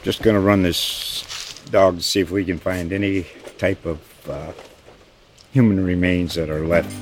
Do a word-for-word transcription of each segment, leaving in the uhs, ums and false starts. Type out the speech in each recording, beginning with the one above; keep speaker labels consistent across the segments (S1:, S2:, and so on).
S1: just going to run this dog to see if we can find any type of uh, human remains that are left.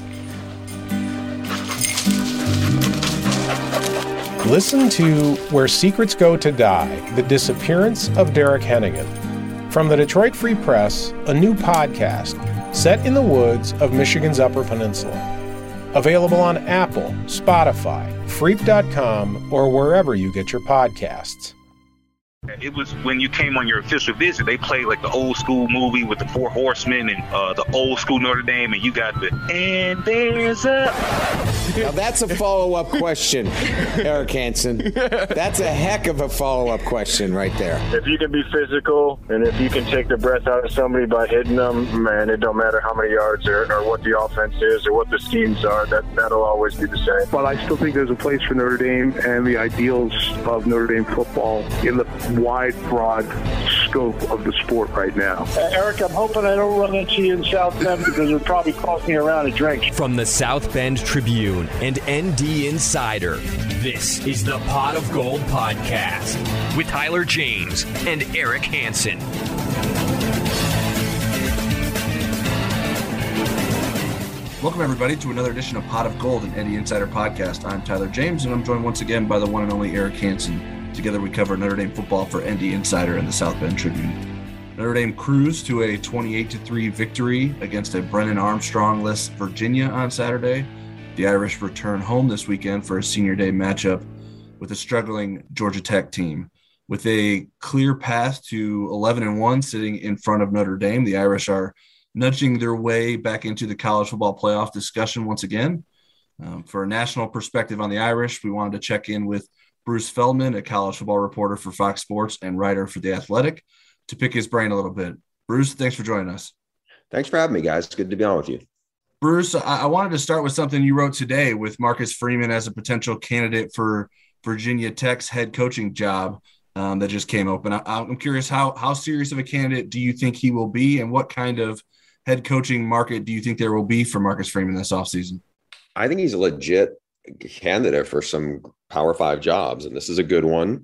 S2: Listen to Where Secrets Go to Die, The Disappearance of Derek Hennigan. From the Detroit Free Press, a new podcast set in the woods of Michigan's Upper Peninsula. Available on Apple, Spotify, freep dot com, or wherever you get your podcasts.
S3: It was when you came on your official visit, they played like the old school movie with the Four Horsemen and uh, the old school Notre Dame, and you got the, and there's a...
S4: Now that's a follow-up question, Eric Hansen. That's a heck of a follow-up question right there.
S5: If you can be physical, and if you can take the breath out of somebody by hitting them, man, it don't matter how many yards or, or what the offense is or what the schemes are, that, that'll always be the same.
S6: But I still think there's a place for Notre Dame and the ideals of Notre Dame football in the wide, broad scope of the sport right now.
S7: Uh, Eric, I'm hoping I don't run into you in South Bend because it would probably cost me around a drink.
S8: From the South Bend Tribune and N D Insider, this is the Pot of Gold Podcast with Tyler James and Eric Hansen.
S9: Welcome, everybody, to another edition of Pot of Gold, an N D Insider podcast. I'm Tyler James, and I'm joined once again by the one and only Eric Hansen. Together we cover Notre Dame football for N D Insider and the South Bend Tribune. Notre Dame cruised to a twenty-eight to three victory against a Brennan Armstrong-less Virginia on Saturday. The Irish return home this weekend for a senior day matchup with a struggling Georgia Tech team. With a clear path to eleven and one sitting in front of Notre Dame, the Irish are nudging their way back into the college football playoff discussion once again. Um, for a national perspective on the Irish, we wanted to check in with Bruce Feldman, a college football reporter for Fox Sports and writer for The Athletic, to pick his brain a little bit. Bruce, thanks for joining us.
S10: Thanks for having me, guys. It's good to be on with you.
S9: Bruce, I, I wanted to start with something you wrote today with Marcus Freeman as a potential candidate for Virginia Tech's head coaching job um, that just came open. I, I'm curious, how how serious of a candidate do you think he will be, and what kind of head coaching market do you think there will be for Marcus Freeman this offseason?
S10: I think he's a legit candidate for some Power Five jobs, and this is a good one.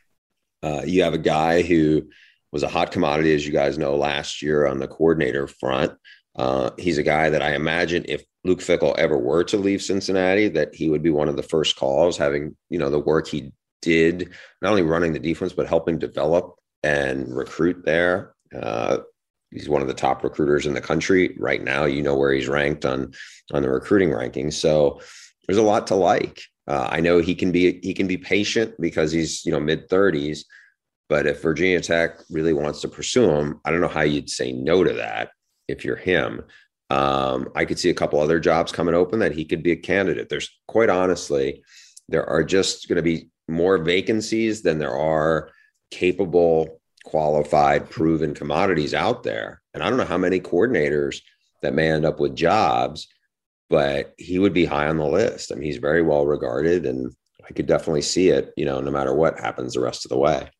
S10: Uh, you have a guy who was a hot commodity, as you guys know, last year on the coordinator front. Uh, he's a guy that I imagine if Luke Fickell ever were to leave Cincinnati, that he would be one of the first calls, having, you know, the work he did, not only running the defense, but helping develop and recruit there. Uh, he's one of the top recruiters in the country right now. You know where he's ranked on, on the recruiting rankings. So there's a lot to like. Uh, I know he can be he can be patient because he's, you know, mid thirties, but if Virginia Tech really wants to pursue him, I don't know how you'd say no to that if you're him. Um, I could see a couple other jobs coming open that he could be a candidate. There's, quite honestly, there are just going to be more vacancies than there are capable, qualified, proven commodities out there. And I don't know how many coordinators that may end up with jobs, but he would be high on the list. I mean, he's very well regarded, and I could definitely see it, you know, no matter what happens the rest of the way.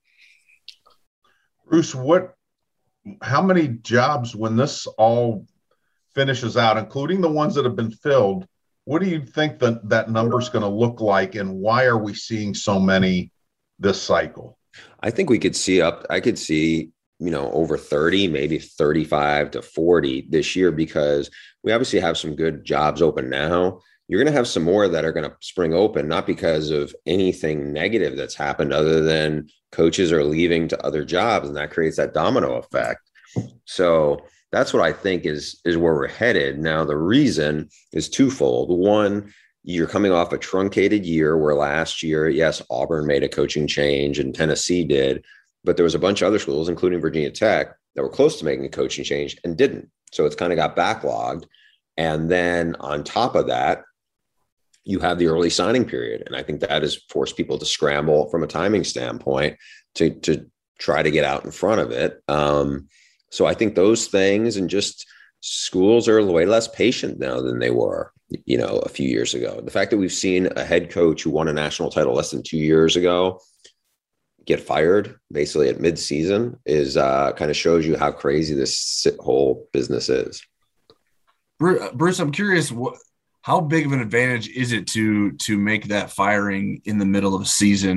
S11: Bruce, what, how many jobs, when this all finishes out, including the ones that have been filled, what do you think that that number is going to look like, and why are we seeing so many this cycle?
S10: I think we could see up, I could see, you know, over thirty, maybe thirty-five to forty this year, because we obviously have some good jobs open now. You're going to have some more that are going to spring open, not because of anything negative that's happened other than coaches are leaving to other jobs, and that creates that domino effect. So that's what I think is, is where we're headed. Now, the reason is twofold. One, you're coming off a truncated year where last year, yes, Auburn made a coaching change and Tennessee did, but there was a bunch of other schools, including Virginia Tech, that were close to making a coaching change and didn't. So it's kind of got backlogged. And then on top of that, you have the early signing period. And I think that has forced people to scramble from a timing standpoint to, to try to get out in front of it. Um, so I think those things, and just schools are way less patient now than they were, you know, a few years ago. The fact that we've seen a head coach who won a national title less than two years ago get fired basically at midseason is uh, kind of shows you how crazy this whole business is.
S9: Bruce, I'm curious, what, how big of an advantage is it to to make that firing in the middle of a season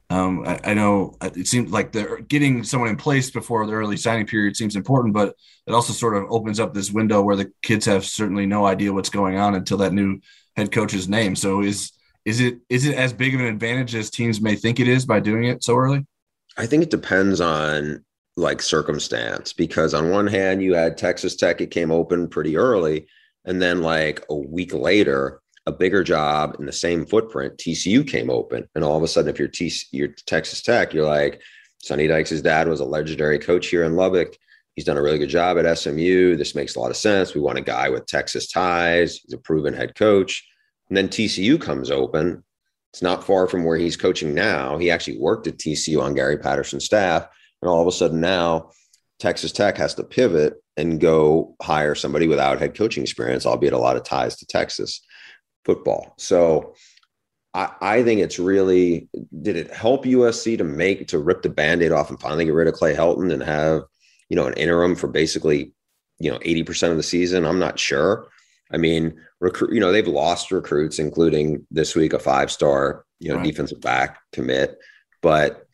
S9: Um, I, I know it seems like they're getting someone in place before the early signing period seems important, but it also sort of opens up this window where the kids have certainly no idea what's going on until that new head coach's name. So is is it is it as big of an advantage as teams may think it is by doing it so early?
S10: I think it depends on like circumstance, because on one hand you had Texas Tech, it came open pretty early, and then like a week later, a bigger job in the same footprint, T C U came open. And all of a sudden, if you're, T- you're Texas Tech, you're like, Sonny Dykes' dad was a legendary coach here in Lubbock. He's done a really good job at S M U. This makes a lot of sense. We want a guy with Texas ties. He's a proven head coach. And then T C U comes open. It's not far from where he's coaching now. He actually worked at T C U on Gary Patterson's staff. And all of a sudden now, Texas Tech has to pivot and go hire somebody without head coaching experience, albeit a lot of ties to Texas football. So I, I think it's really, did it help U S C to make, to rip the Band-Aid off and finally get rid of Clay Helton and have, you know, an interim for basically, you know, eighty percent of the season? I'm not sure. I mean, recruit, you know, they've lost recruits, including this week, a five-star, you know, right. defensive back commit. But,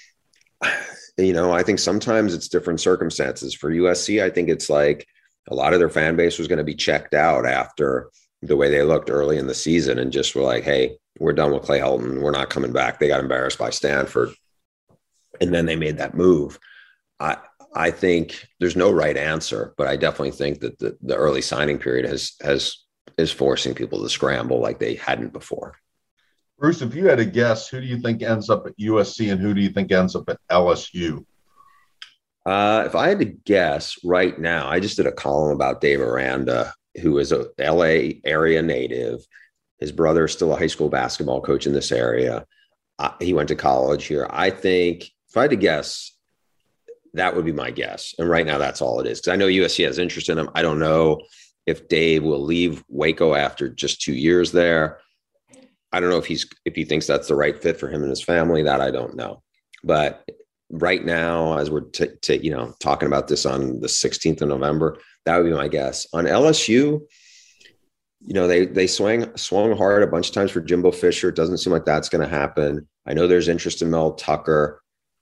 S10: you know, I think sometimes it's different circumstances. For U S C, I think it's like a lot of their fan base was going to be checked out after the way they looked early in the season and just were like, hey, we're done with Clay Helton. We're not coming back. They got embarrassed by Stanford. And then they made that move. I I think there's no right answer, but I definitely think that the, the early signing period has has is forcing people to scramble like they hadn't before.
S11: Bruce, if you had to guess, who do you think ends up at U S C and who do you think ends up at L S U?
S10: Uh, if I had to guess right now, I just did a column about Dave Aranda, who is a L A area native. His brother is still a high school basketball coach in this area. Uh, he went to college here. I think if I had to guess, that would be my guess. And right now that's all it is. Because I know U S C has interest in him. I don't know if Dave will leave Waco after just two years there. I don't know if he's, if he thinks that's the right fit for him and his family. That I don't know. But right now, as we're t- t- you know, talking about this on the sixteenth of November, that would be my guess. On L S U, you know, they they swung swung hard a bunch of times for Jimbo Fisher. It doesn't seem like that's going to happen. I know there's interest in Mel Tucker.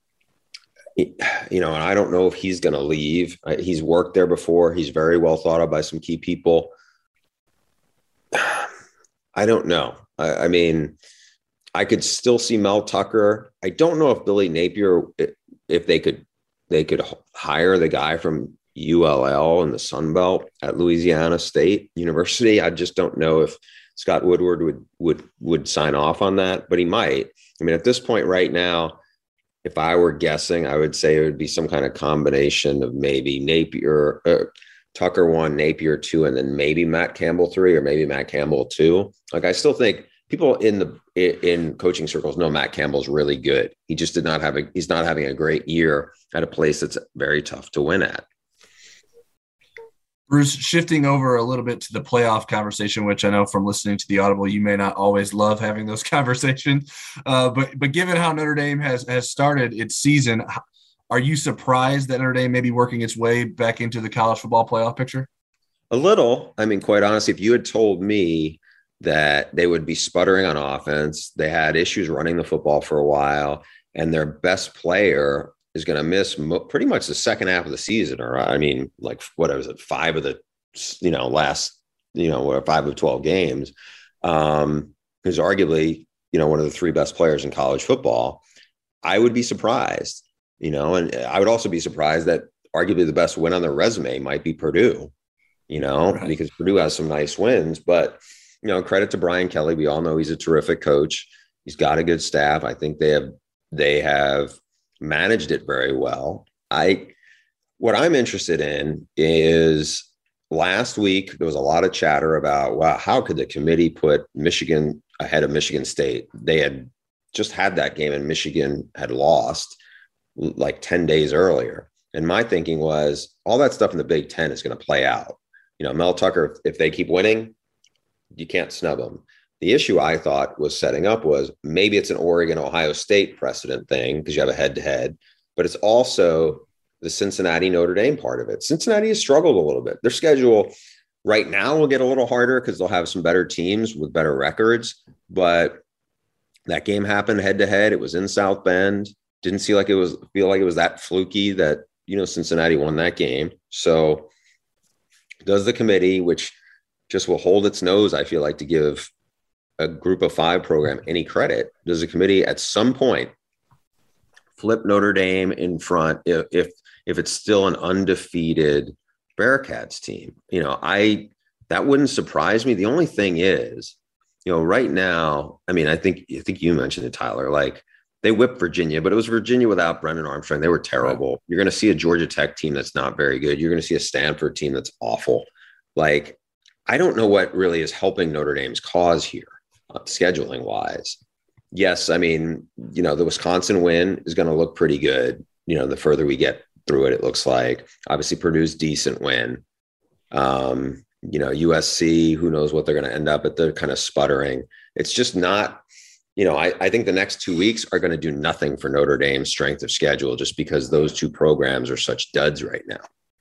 S10: You know, and I don't know if he's going to leave. He's worked there before. He's very well thought of by some key people. I don't know. I, I mean, I could still see Mel Tucker. I don't know if Billy Napier, if they could, they could hire the guy from U L L in the Sun Belt at Louisiana State University. I just don't know if Scott Woodward would would would sign off on that, but he might. I mean, at this point right now, if I were guessing, I would say it would be some kind of combination of maybe Napier, uh, Tucker one, Napier two, and then maybe Matt Campbell three, or maybe Matt Campbell two. Like, I still think people in the in coaching circles know Matt Campbell's really good. He just did not have a, he's not having a great year at a place that's very tough to win at.
S9: Bruce, shifting over a little bit to the playoff conversation, which I know from listening to the Audible, you may not always love having those conversations. Uh, but but given how Notre Dame has has started its season, are you surprised that Notre Dame may be working its way back into the college football playoff picture?
S10: A little. I mean, quite honestly, if you had told me that they would be sputtering on offense, they had issues running the football for a while, and their best player is going to miss mo- pretty much the second half of the season, or I mean, like what was it, five of the, you know, last, you know, five of twelve games, um, who's arguably, you know, one of the three best players in college football. I would be surprised, you know, and I would also be surprised that arguably the best win on their resume might be Purdue, you know, right. because Purdue has some nice wins, but, you know, credit to Brian Kelly. We all know he's a terrific coach. He's got a good staff. I think they have, they have, managed it very well. I, what I'm interested in is last week, there was a lot of chatter about, wow, how could the committee put Michigan ahead of Michigan State? They had just had that game and Michigan had lost like ten days earlier. And my thinking was all that stuff in the Big Ten is going to play out. You know, Mel Tucker, if they keep winning, you can't snub them. The issue I thought was setting up was maybe it's an Oregon, Ohio State precedent thing because you have a head to head, but it's also the Cincinnati Notre Dame part of it. Cincinnati has struggled a little bit. Their schedule right now will get a little harder because they'll have some better teams with better records. But That game happened head to head. It was in South Bend. Didn't see like it was feel like it was that fluky that, you know, Cincinnati won that game. So does the committee, which just will hold its nose, I feel like, to give a group of five program any credit, does the committee at some point flip Notre Dame in front if if, if it's still an undefeated Bearcats team? You know, I that wouldn't surprise me. The only thing is, you know, right now, I mean, I think I think you mentioned it, Tyler, like they whipped Virginia, but it was Virginia without Brennan Armstrong. They were terrible. Right. You're going to see a Georgia Tech team that's not very good. You're going to see a Stanford team that's awful. Like, I don't know what really is helping Notre Dame's cause here, uh, scheduling wise. Yes, I mean, you know, the Wisconsin win is going to look pretty good. You know, the further we get through it, it looks like. Obviously, Purdue's decent win. Um, you know, U S C, who knows what they're going to end up at. They're kind of sputtering. It's just not, you know, I, I think the next two weeks are going to do nothing for Notre Dame's strength of schedule just because those two programs are such duds right now.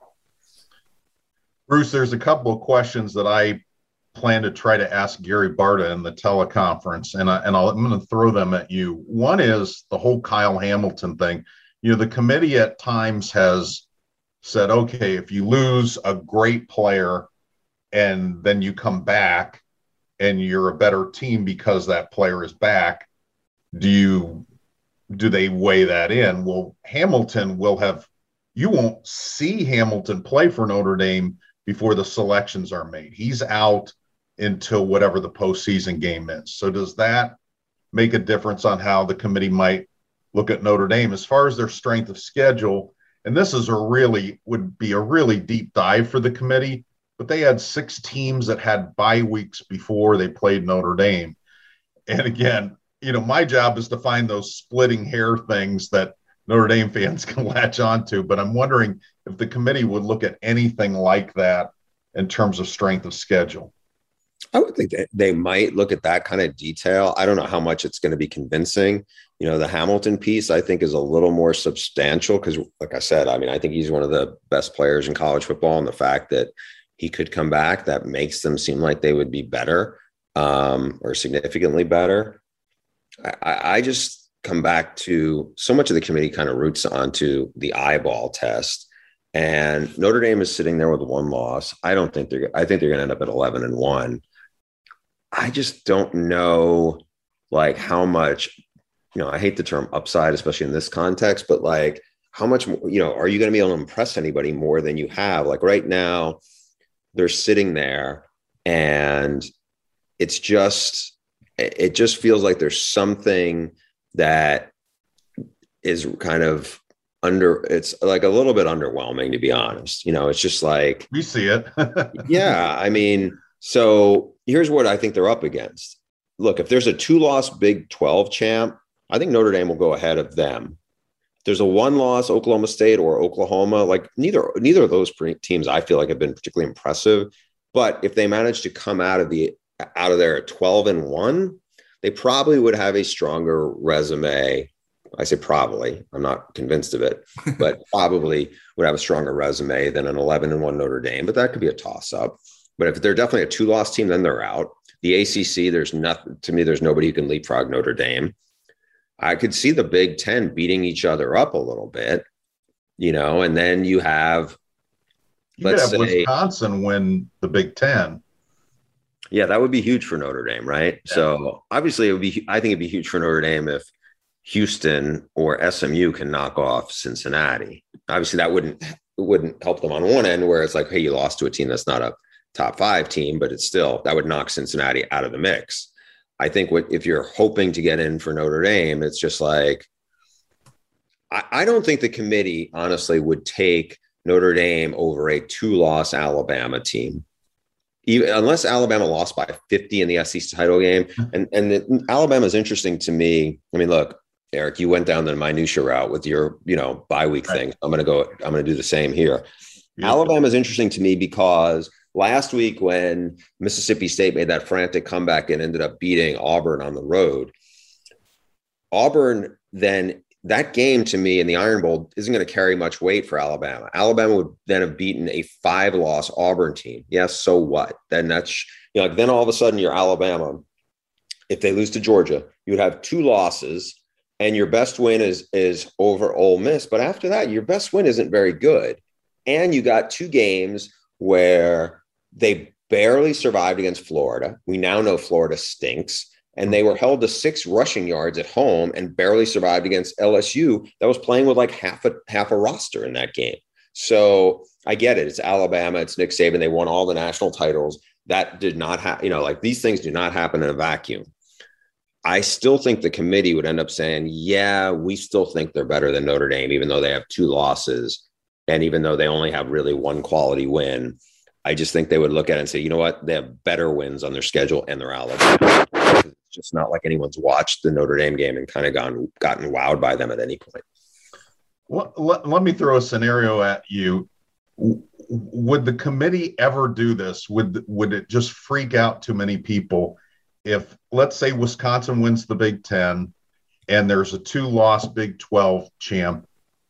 S11: Bruce, there's a couple of questions that I plan to try to ask Gary Barta in the teleconference, and, I, and I'll, I'm going to throw them at you. One is the whole Kyle Hamilton thing. You know, the committee at times has said, okay, if you lose a great player and then you come back and you're a better team because that player is back, do you do they weigh that in? Well, Hamilton will have, you won't see Hamilton play for Notre Dame before the selections are made. He's out until whatever the postseason game is. So does that make a difference on how the committee might look at Notre Dame as far as their strength of schedule? And this is a really, would be a really deep dive for the committee, but they had six teams that had bye weeks before they played Notre Dame. And again, you know, my job is to find those splitting hair things that Notre Dame fans can latch onto, but I'm wondering if the committee would look at anything like that in terms of strength of schedule.
S10: I would think that they might look at that kind of detail. I don't know how much it's going to be convincing. You know, the Hamilton piece, I think, is a little more substantial because, like I said, I mean, I think he's one of the best players in college football, and the fact that he could come back, that makes them seem like they would be better um, or significantly better. I, I just come back to so much of the committee kind of roots onto the eyeball test. And Notre Dame is sitting there with one loss. I don't think they're, I think they're going to end up at eleven and one. I just don't know like how much, you know, I hate the term upside, especially in this context, but like how much, you know, are you going to be able to impress anybody more than you have? Like right now they're sitting there and it's just, it just feels like there's something that is kind of under, it's like a little bit underwhelming, to be honest. You know, it's just like,
S11: we see it.
S10: Yeah. I mean, so here's what I think they're up against. Look, if there's a two-loss Big twelve champ, I think Notre Dame will go ahead of them. If there's a one-loss Oklahoma State or Oklahoma, like neither neither of those teams I feel like have been particularly impressive. But if they manage to come out of the out of there at twelve and one, they probably would have a stronger resume. I say probably, I'm not convinced of it, but probably would have a stronger resume than an eleven and one Notre Dame. But that could be a toss-up. But if they're definitely a two-loss team, then they're out. The A C C, there's nothing, to me, there's nobody who can leapfrog Notre Dame. I could see the Big Ten beating each other up a little bit, you know, and then you have,
S11: you
S10: let's
S11: could have
S10: say,
S11: Wisconsin win the Big Ten.
S10: Yeah, that would be huge for Notre Dame, right? Yeah. So obviously, it would be. I think it'd be huge for Notre Dame if Houston or S M U can knock off Cincinnati. Obviously, that wouldn't wouldn't help them on one end, where it's like, hey, you lost to a team that's not a top five team, but it's still, that would knock Cincinnati out of the mix. I think what, if you're hoping to get in for Notre Dame, it's just like, I, I don't think the committee honestly would take Notre Dame over a two-loss Alabama team, even unless Alabama lost by fifty in the S E C title game. And, and the, Alabama is interesting to me. I mean, look, Eric, you went down the minutia route with your, you know, bye week right. thing. I'm going to go, I'm going to do the same here. Yeah. Alabama is interesting to me because last week when Mississippi State made that frantic comeback and ended up beating Auburn on the road, Auburn then, that game to me in the Iron Bowl isn't going to carry much weight for Alabama. Alabama would then have beaten a five-loss Auburn team. Yes, so what? Then that's, you know, like then all of a sudden you're Alabama. If they lose to Georgia, you would have two losses, and your best win is is over Ole Miss. But after that, your best win isn't very good. And you got two games where they barely survived against Florida. We now know Florida stinks. And they were held to six rushing yards at home and barely survived against L S U that was playing with like half a half a roster in that game. So I get it. It's Alabama. It's Nick Saban. They won all the national titles. That did not happen. You know, like these things do not happen in a vacuum. I still think the committee would end up saying, yeah, we still think they're better than Notre Dame, even though they have two losses. And even though they only have really one quality win, I just think they would look at it and say, you know what? They have better wins on their schedule and they're Alabama. It's just not like anyone's watched the Notre Dame game and kind of gone, gotten wowed by them at any point.
S11: Well, let, let me throw a scenario at you. Would the committee ever do this? Would, would it just freak out too many people if, let's say, Wisconsin wins the Big Ten and there's a two-loss Big twelve champ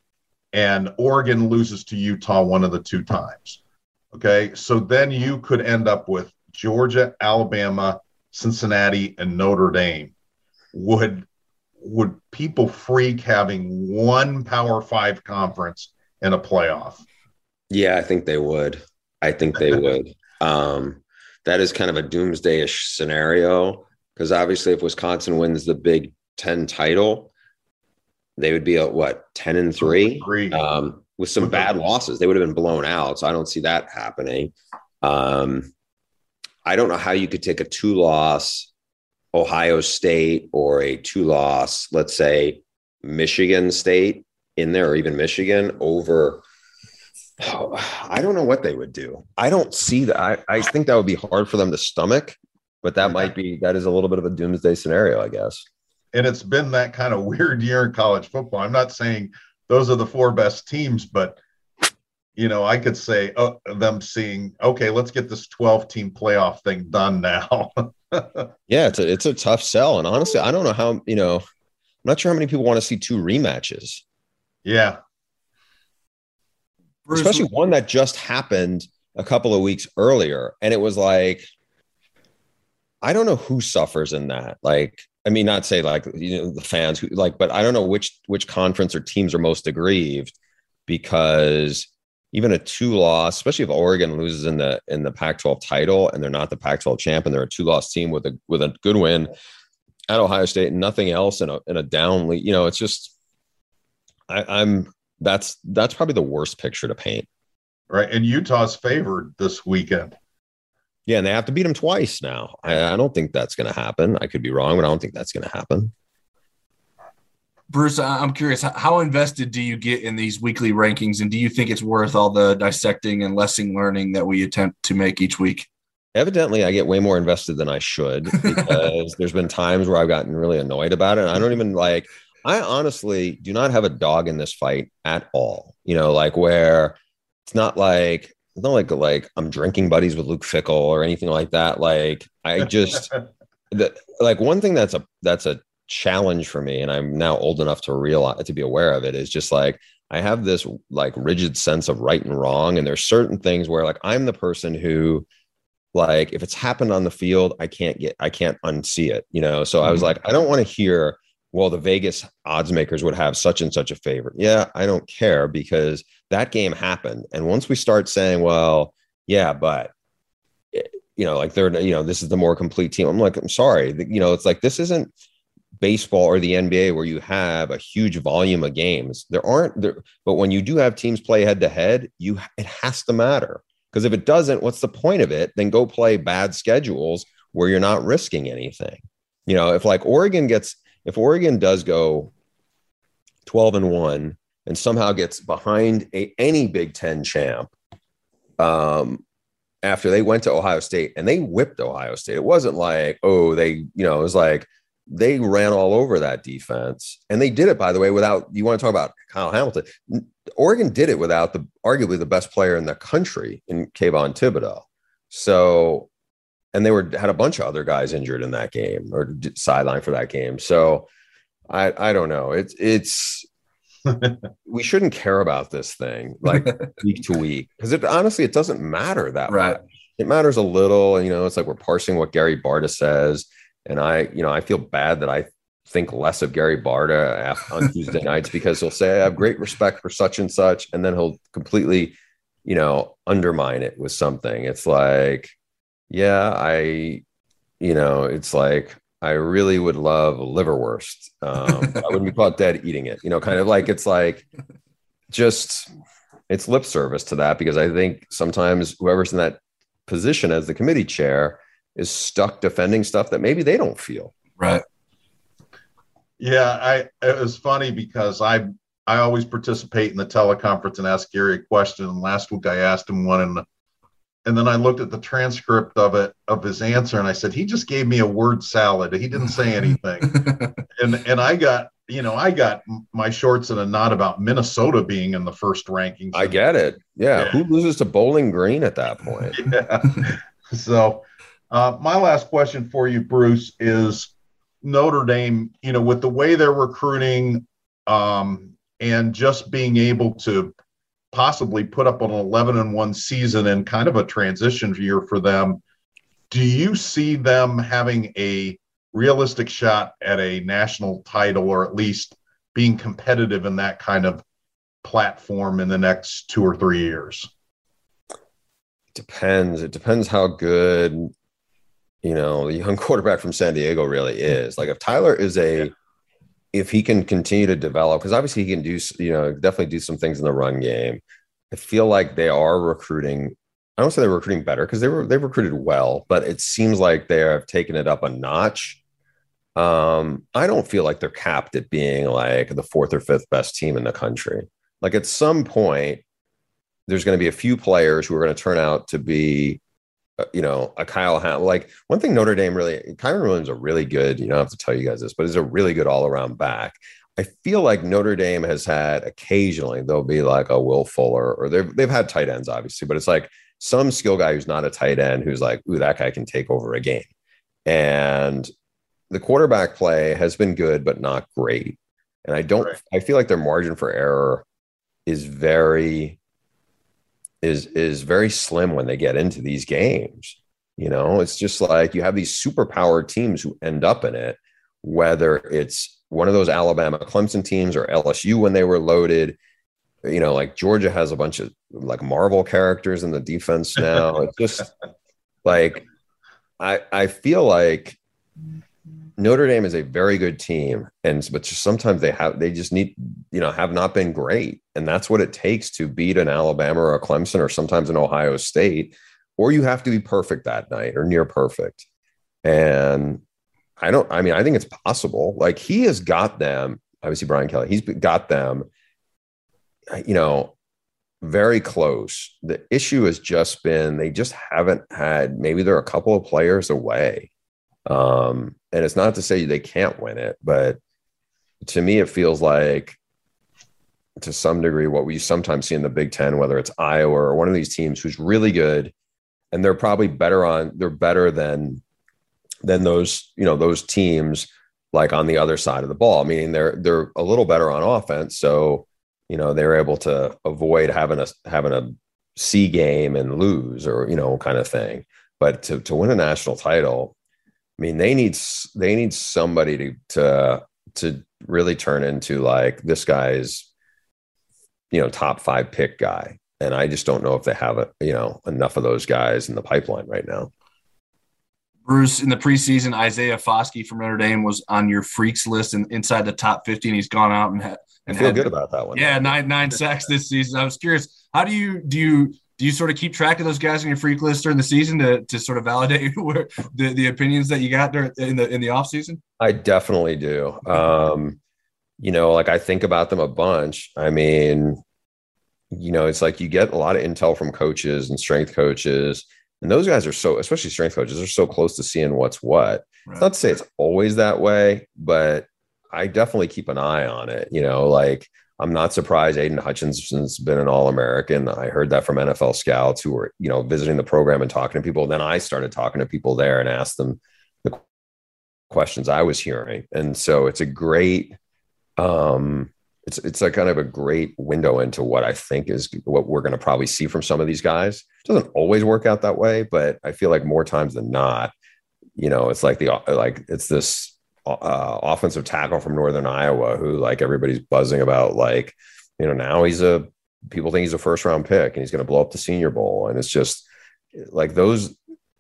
S11: and Oregon loses to Utah one of the two times? Okay, so then you could end up with Georgia, Alabama, Cincinnati, and Notre Dame. Would would people freak having one Power Five conference in a playoff?
S10: Yeah, I think they would. I think they would. Um, that is kind of a doomsday-ish scenario because obviously if Wisconsin wins the Big Ten title, they would be at what, ten and three? Um, with some bad losses. They would have been blown out. So I don't see that happening. Um, I don't know how you could take a two-loss Ohio State or a two-loss, let's say, Michigan State in there, or even Michigan over. Oh, I don't know what they would do. I don't see that. I, I think that would be hard for them to stomach, but that might be, that is a little bit of a doomsday scenario, I guess.
S11: And it's been that kind of weird year in college football. I'm not saying those are the four best teams, but you know, I could say uh, them seeing, okay, let's get this twelve team playoff thing done now.
S10: Yeah, it's a, it's a tough sell. And honestly, I don't know how, you know, I'm not sure how many people want to see two rematches.
S11: Yeah.
S10: Especially one that just happened a couple of weeks earlier. And it was like, I don't know who suffers in that. Like, I mean, not say like, you know, the fans who like, but I don't know which, which conference or teams are most aggrieved, because even a two loss, especially if Oregon loses in the, in the Pac twelve title and they're not the Pac twelve champ and they're a two loss team with a, with a good win at Ohio State and nothing else in a, in a down league, you know, it's just, I, I'm, that's, that's probably the worst picture to paint.
S11: Right. And Utah's favored this weekend.
S10: Yeah, and they have to beat them twice now. I, I don't think that's going to happen. I could be wrong, but I don't think that's going to happen.
S9: Bruce, I'm curious, how invested do you get in these weekly rankings, and do you think it's worth all the dissecting and lesson learning that we attempt to make each week?
S10: Evidently, I get way more invested than I should, because there's been times where I've gotten really annoyed about it. And I don't even like, I honestly do not have a dog in this fight at all. You know, like where it's not like, it's not like, like I'm drinking buddies with Luke Fickell or anything like that. Like I just, the, like one thing that's a, that's a challenge for me, and I'm now old enough to realize, to be aware of it, is just like, I have this like rigid sense of right and wrong. And there's certain things where like, I'm the person who, like, if it's happened on the field, I can't get, I can't unsee it, you know? So mm-hmm. I was like, I don't want to hear, well, the Vegas odds makers would have such and such a favorite. Yeah, I don't care, because that game happened. And once we start saying, well, yeah, but, you know, like they're, you know, this is the more complete team. I'm like, I'm sorry. You know, it's like, this isn't baseball or the N B A where you have a huge volume of games. There aren't there, but when you do have teams play head to head, you, it has to matter. Because if it doesn't, what's the point of it? Then go play bad schedules where you're not risking anything. You know, if like Oregon gets, if Oregon does go twelve and one and somehow gets behind a, any Big Ten champ, um, after they went to Ohio State and they whipped Ohio State, it wasn't like, oh, they, you know, it was like they ran all over that defense. And they did it, by the way, without, you want to talk about Kyle Hamilton. Oregon did it without the arguably the best player in the country in Kayvon Thibodeau. So, and they were had a bunch of other guys injured in that game or sidelined for that game. So I I don't know. It's it's we shouldn't care about this thing like week to week, because it honestly it doesn't matter that
S9: right.
S10: much. It matters a little, and you know, it's like we're parsing what Gary Barta says, and I you know I feel bad that I think less of Gary Barta on Tuesday nights because he'll say, I have great respect for such and such. And then he'll completely, you know, undermine it with something. It's like, yeah, I, you know, it's like, I really would love liverwurst. Um, I wouldn't be caught dead eating it, you know, kind of like, it's like, just, it's lip service to that, because I think sometimes whoever's in that position as the committee chair is stuck defending stuff that maybe they don't feel.
S9: Right.
S11: Yeah, I it was funny because I I always participate in the teleconference and ask Gary a question. And last week I asked him one, and and then I looked at the transcript of it of his answer, and I said, he just gave me a word salad. He didn't say anything. and and I got you know I got my shorts in a knot about Minnesota being in the first rankings.
S10: I get it. Yeah,
S11: yeah.
S10: Who loses to Bowling Green at that point?
S11: Yeah. So uh, my last question for you, Bruce, is Notre Dame, you know, with the way they're recruiting um, and just being able to possibly put up an eleven and one season and kind of a transition year for them, do you see them having a realistic shot at a national title, or at least being competitive in that kind of platform in the next two or three years?
S10: Depends. It depends how good, you know, the young quarterback from San Diego really is. Like if Tyler is a, if he can continue to develop, because obviously he can do, you know, definitely do some things in the run game. I feel like they are recruiting. I don't say they're recruiting better, because they were, they've recruited well, but it seems like they have taken it up a notch. Um, I don't feel like they're capped at being like the fourth or fifth best team in the country. Like at some point, there's going to be a few players who are going to turn out to be, uh, you know, a Kyle Hamilton. Like one thing Notre Dame really, Kyren Williams is a really good, you know, I don't have to tell you guys this, but he's a really good all around back. I feel like Notre Dame has had occasionally, there'll be like a Will Fuller, or they've, they've had tight ends obviously, but it's like some skill guy who's not a tight end who's like, ooh, that guy can take over a game. And the quarterback play has been good, but not great. And I don't, right. I feel like their margin for error is very, is, is very slim when they get into these games. You know, it's just like you have these super powered teams who end up in it, whether it's one of those Alabama Clemson teams or L S U when they were loaded. You know, like Georgia has a bunch of like Marvel characters in the defense now. It's just like, I, I feel like Notre Dame is a very good team, and but just sometimes they have they just need, you know, have not been great, and that's what it takes to beat an Alabama or a Clemson or sometimes an Ohio State, or you have to be perfect that night or near perfect. And I don't, I mean, I think it's possible. Like he has got them, obviously Brian Kelly, he's got them, you know, very close. The issue has just been they just haven't had, maybe they're a couple of players away. Um, and it's not to say they can't win it, but to me, it feels like to some degree what we sometimes see in the Big Ten, whether it's Iowa or one of these teams who's really good, and they're probably better on, they're better than, than those, you know, those teams like on the other side of the ball, meaning they're, they're a little better on offense. So, you know, they're able to avoid having a, having a C game and lose or, you know, kind of thing. But to, to win a national title, I mean, they need they need somebody to to to really turn into like this guy's, you know, top five pick guy, and I just don't know if they have a, you know, enough of those guys in the pipeline right now.
S9: Bruce, in the preseason, Isaiah Foskey from Notre Dame was on your freaks list and inside the top fifty, and he's gone out and had. And
S10: I feel
S9: had,
S10: good about that one.
S9: Yeah, nine nine sacks this season. I was curious, how do you do you do you sort of keep track of those guys on your freak list during the season to, to sort of validate where the, the opinions that you got during, in the in the off season?
S10: I definitely do. Um, you know, like I think about them a bunch. I mean, you know, it's like you get a lot of intel from coaches and strength coaches, and those guys are so, especially strength coaches, are so close to seeing what's what. Right. It's not to say it's always that way, but I definitely keep an eye on it. You know, like I'm not surprised Aiden Hutchinson's been an All-American. I heard that from N F L scouts who were, you know, visiting the program and talking to people. Then I started talking to people there and asked them the questions I was hearing. And so it's a great, um, it's, it's a kind of a great window into what I think is what we're going to probably see from some of these guys. It doesn't always work out that way, but I feel like more times than not, you know, it's like the, like it's this, uh, offensive tackle from Northern Iowa who like everybody's buzzing about. Like, you know, now he's a people think he's a first round pick and he's going to blow up the Senior Bowl. And it's just like those.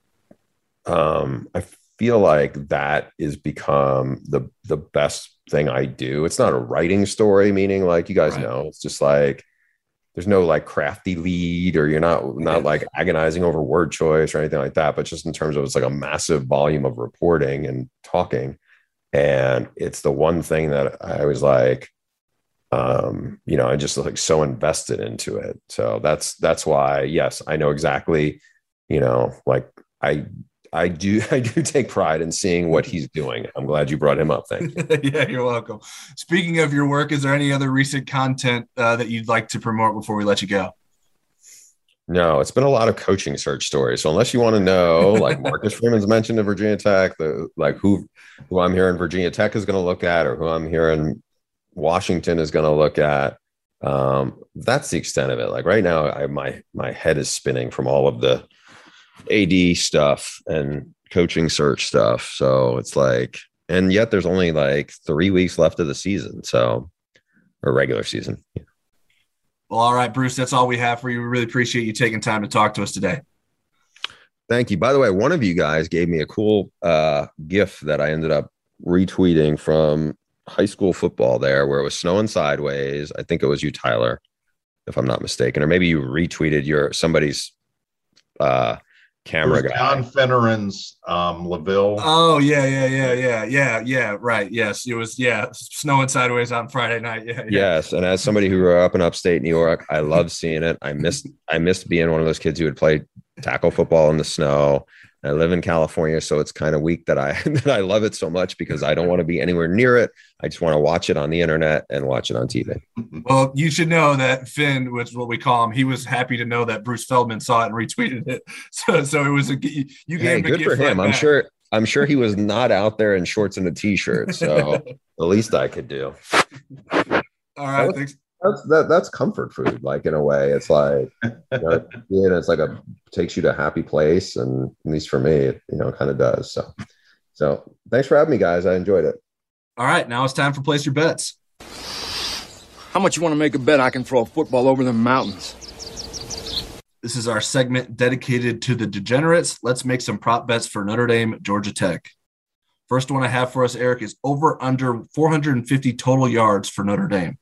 S10: Um, I feel like that is become the the best thing I do. It's not a writing story, meaning like you guys right. know, it's just like there's no like crafty lead or you're not not yeah. like agonizing over word choice or anything like that, but just in terms of it's like a massive volume of reporting and talking. And it's the one thing that I was like, um, you know, I just like so invested into it. So that's that's why, yes, I know exactly, you know, like I I do I do take pride in seeing what he's doing. I'm glad you brought him up. Thank you.
S9: Yeah, you're welcome. Speaking of your work, is there any other recent content uh, that you'd like to promote before we let you go?
S10: No, it's been a lot of coaching search stories. So unless you want to know, like Marcus Freeman's mentioned in Virginia Tech, the like who who I'm hearing Virginia Tech is going to look at, or who I'm hearing Washington is going to look at, um, that's the extent of it. Like right now, I, my my head is spinning from all of the A D stuff and coaching search stuff. So it's like, and yet there's only like three weeks left of the season. So, or regular season. Yeah.
S9: Well, all right, Bruce, that's all we have for you. We really appreciate you taking time to talk to us today.
S10: Thank you. By the way, one of you guys gave me a cool uh, GIF that I ended up retweeting from high school football there where it was snowing sideways. I think it was you, Tyler, if I'm not mistaken, or maybe you retweeted your somebody's uh, camera guy.
S11: John Fenneran's um, LaVille.
S9: Oh, yeah, yeah, yeah, yeah, yeah, yeah, right. Yes, it was, yeah, snowing sideways on Friday night. Yeah, yeah.
S10: Yes, and as somebody who grew up in upstate New York, I love seeing it. I missed, I missed being one of those kids who would play tackle football in the snow. I live in California, so it's kind of weak that I that I love it so much because I don't want to be anywhere near it. I just want to watch it on the internet and watch it on T V.
S9: Well, you should know that Finn, which is what we call him, he was happy to know that Bruce Feldman saw it and retweeted it. So, so it was a you gave
S10: hey,
S9: him
S10: good
S9: a
S10: for him.
S9: Right
S10: I'm
S9: back.
S10: sure. I'm sure he was not out there in shorts and a t-shirt. So the least I could do.
S9: All right,
S10: that's,
S9: thanks.
S10: That's that. That's comfort food. Like in a way, it's like you know, yeah, it's like a takes you to a happy place, and at least for me, it you know kind of does. So, so thanks for having me, guys. I enjoyed it.
S9: All right, now it's time for Place Your Bets.
S12: How much you want to make a bet I can throw a football over the mountains?
S9: This is our segment dedicated to the degenerates. Let's make some prop bets for Notre Dame, Georgia Tech. First one I have for us, Eric, is over under four hundred fifty total yards for Notre Dame.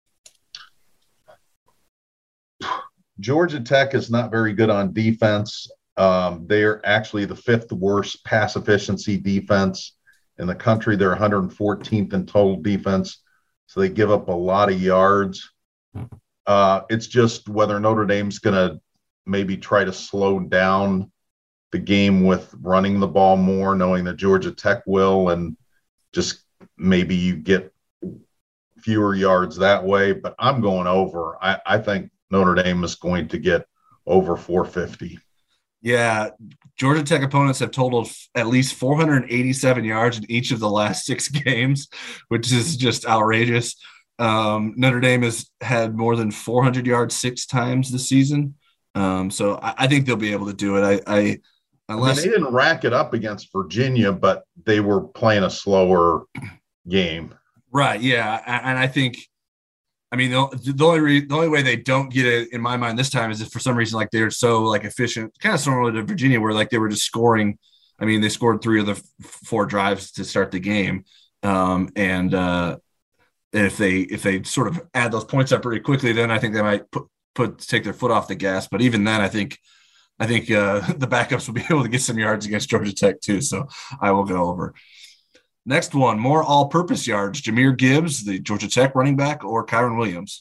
S11: Georgia Tech is not very good on defense. Um, they're actually the fifth worst pass efficiency defense in the country. They're one hundred fourteenth in total defense, so they give up a lot of yards. Uh, it's just whether Notre Dame's going to maybe try to slow down the game with running the ball more, knowing that Georgia Tech will, and just maybe you get fewer yards that way. But I'm going over. I, I think Notre Dame is going to get over four fifty.
S9: Yeah, Georgia Tech opponents have totaled at least four hundred eighty-seven yards in each of the last six games, which is just outrageous. Um, Notre Dame has had more than four hundred yards six times this season. Um, so I, I think they'll be able to do it. I, I unless
S11: I mean, they didn't rack it up against Virginia, but they were playing a slower game.
S9: Right. Yeah. And I think, I mean, the, the only re- the only way they don't get it in my mind this time is if for some reason, like they're so like efficient, kind of similar to Virginia, where like they were just scoring. I mean, they scored three of the f- four drives to start the game. Um, and, uh, if they, if they sort of add those points up pretty quickly, then I think they might put, put, take their foot off the gas. But even then, I think, I think uh, the backups will be able to get some yards against Georgia Tech too. So I will go over. Next one, more all-purpose yards. Jahmyr Gibbs, the Georgia Tech running back, or Kyron Williams?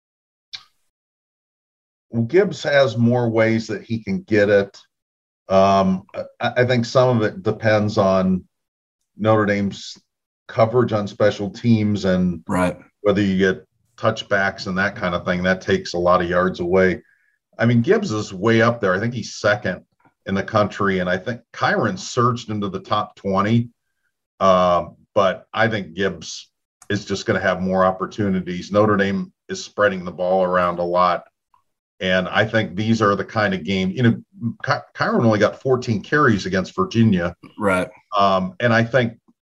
S11: Well, Gibbs has more ways that he can get it. Um, I, I think some of it depends on Notre Dame's coverage on special teams and
S9: right.
S11: whether you get touchbacks and that kind of thing. That takes a lot of yards away. I mean, Gibbs is way up there. I think he's second in the country, and I think Kyron surged into the top twenty. Uh, but I think Gibbs is just going to have more opportunities. Notre Dame is spreading the ball around a lot. And I think these are the kind of game, you know, Ky- Kyron only got fourteen carries against Virginia.
S9: Right.
S11: Um, and I think